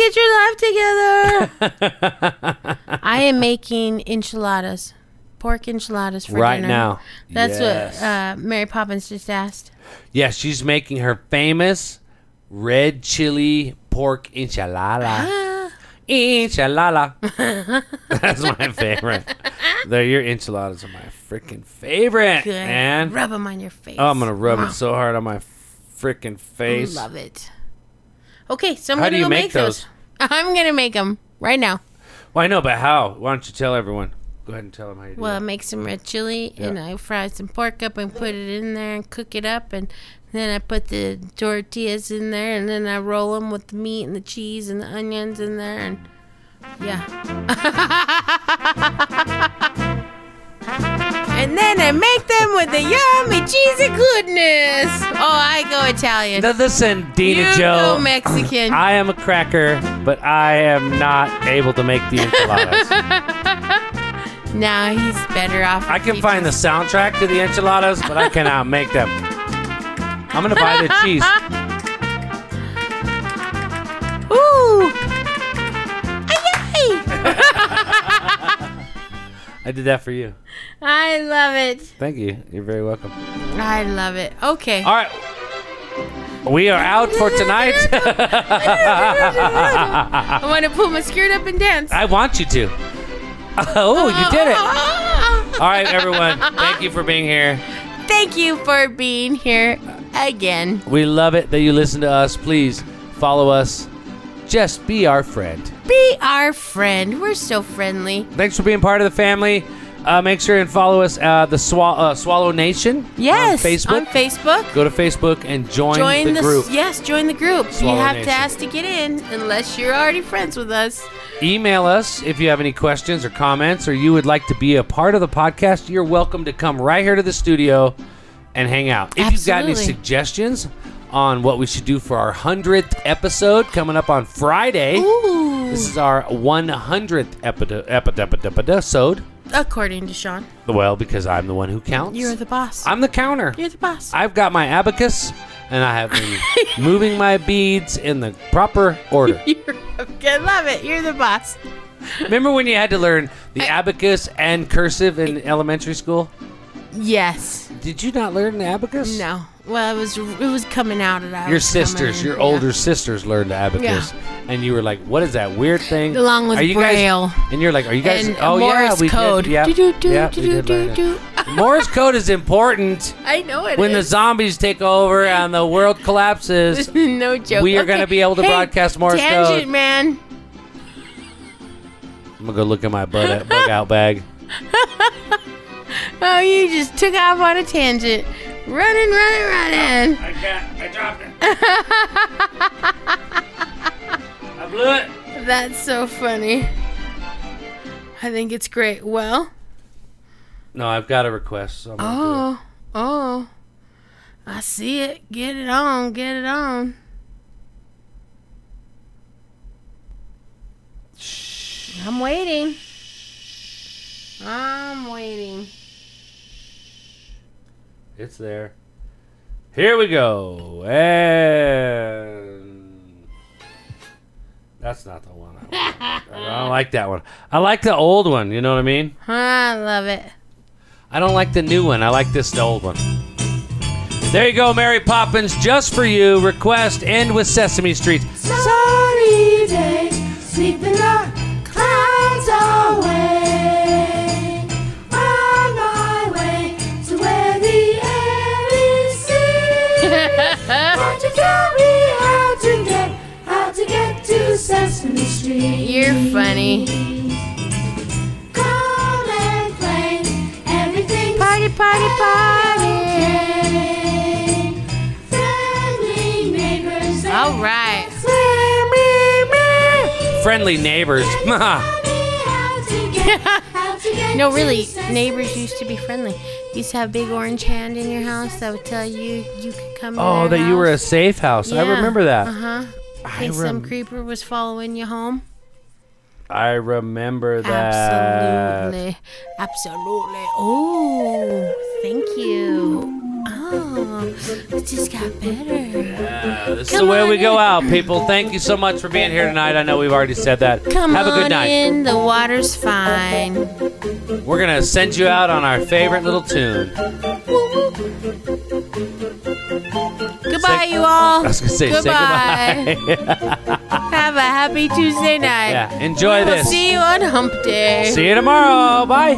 up, buddy? Get your life together. I am making enchiladas. Pork enchiladas for Right dinner. now. That's Yes. what uh, Mary Poppins just asked. Yeah, she's making her famous red chili pork enchilada. Ah. Enchilada. That's my favorite. The, your enchiladas are my freaking favorite, Good. man. Rub them on your face. Oh, I'm going to rub Mwah. it so hard on my freaking face. Love it. Okay, so I'm How going do to you go make make those. I'm going to make them right now. Well, I know, but how? Why don't you tell everyone? Go ahead and tell them how you do Well, I it. make some red chili, Yeah. and I fry some pork up and put it in there and cook it up, and then I put the tortillas in there, and then I roll them with the meat and the cheese and the onions in there, and yeah. And then I make them with the yummy cheesy goodness. Oh, I go Italian. Now, listen, Dina You Joe. go Mexican. I am a cracker, but I am not able to make the enchiladas. Now he's better off. I can find the soundtrack to the enchiladas, but I cannot make them. I'm going to buy the cheese. Ooh. I did that for you. I love it. Thank you. You're very welcome. I love it. Okay. All right. We are out for tonight. I want to pull my skirt up and dance. I want you to. Oh, you did it. All right, everyone. Thank you for being here. Thank you for being here again. We love it that you listen to us. Please follow us. Just be our friend. Be our friend. We're so friendly. Thanks for being part of the family. Uh, make sure and follow us, uh, the Swa- uh, Swallow Nation. Yes. On Facebook. On Facebook. Go to Facebook and join, Join the group. Yes, join the group. Swallow you have Nation. to ask to get in unless you're already friends with us. Email us if you have any questions or comments, or you would like to be a part of the podcast. You're welcome to come right here to the studio and hang out. If you've got any Absolutely. suggestions on what we should do for our hundredth episode coming up on Friday, Ooh. This is our one hundredth episode. According to Sean. Well, because I'm the one who counts. You're the boss. I'm the counter. You're the boss. I've got my abacus, and I have been moving my beads in the proper order. You're, I love it. You're the boss. Remember when you had to learn the I, abacus and cursive in elementary school? Yes. Did you not learn the abacus? No. Well, it was it was coming out of that. Your sisters, your yeah. older sisters learned the abacus. Yeah. And you were like, what is that weird thing? Along with are you Braille. Guys, and you're like, are you guys... And oh, Morse yeah, we code. did. Yeah, do, do, do, yeah, do, we do, did do, learn do. it. Morse code is important. I know it when is. the zombies take over and the world collapses, no joke. we are okay. going to be able to hey, broadcast Morse tangent, code. Tangent, man. I'm going to go look at my bug, bug out bag. Oh, you just took off on a tangent. Running, running, running. I got, I dropped it. I blew it. That's so funny. I think it's great. Well. No, I've got a request. So I'm oh, oh. I see it. Get it on. Get it on. Shh. I'm waiting. I'm waiting. It's there. Here we go. And that's not the one I want. I don't like that one. I like the old one. You know what I mean? I love it. I don't like the new one. I like this the old one. There you go, Mary Poppins. Just for you. Request End with Sesame Street. Sunny day, sweep the clouds away. On my way to where the air is sweet. Won't you tell me how to get, how to get to Sesame Street? You're funny. Come and play, everything party, party, party. Friendly neighbors. All right. Friendly neighbors. No, really, neighbors used to be friendly. You used to have a big orange hand in your house that would tell you you could come in Oh, that house. you were a safe house. Yeah. I remember that. Uh-huh. In case rem- some creeper was following you home. I remember that. Absolutely. Absolutely. Oh, thank you. Oh, it just got better. Yeah, this Come is the way we in. go out, people. Thank you so much for being here tonight. I know we've already said that. Come Have a good on night. in. The water's fine. We're going to send you out on our favorite little tune. Goodbye, Say- you all. I was going to say, goodbye. say goodbye. Have a happy Tuesday night. Yeah, enjoy we will this. See you on Hump Day. See you tomorrow. Bye.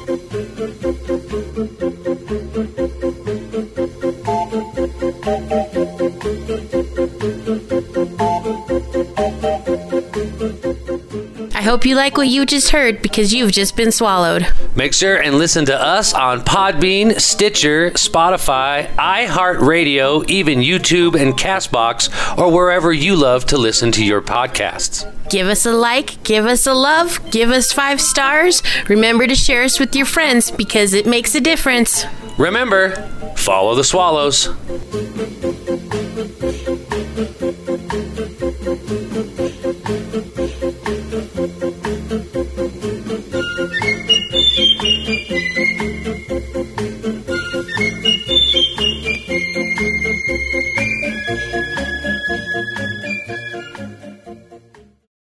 I hope you like what you just heard because you've just been swallowed. Make sure and listen to us on Podbean, Stitcher, Spotify, iHeartRadio, even YouTube and CastBox, or wherever you love to listen to your podcasts. Give us a like, give us a love, give us five stars. Remember to share us with your friends because it makes a difference. Remember, follow the swallows. Thank you.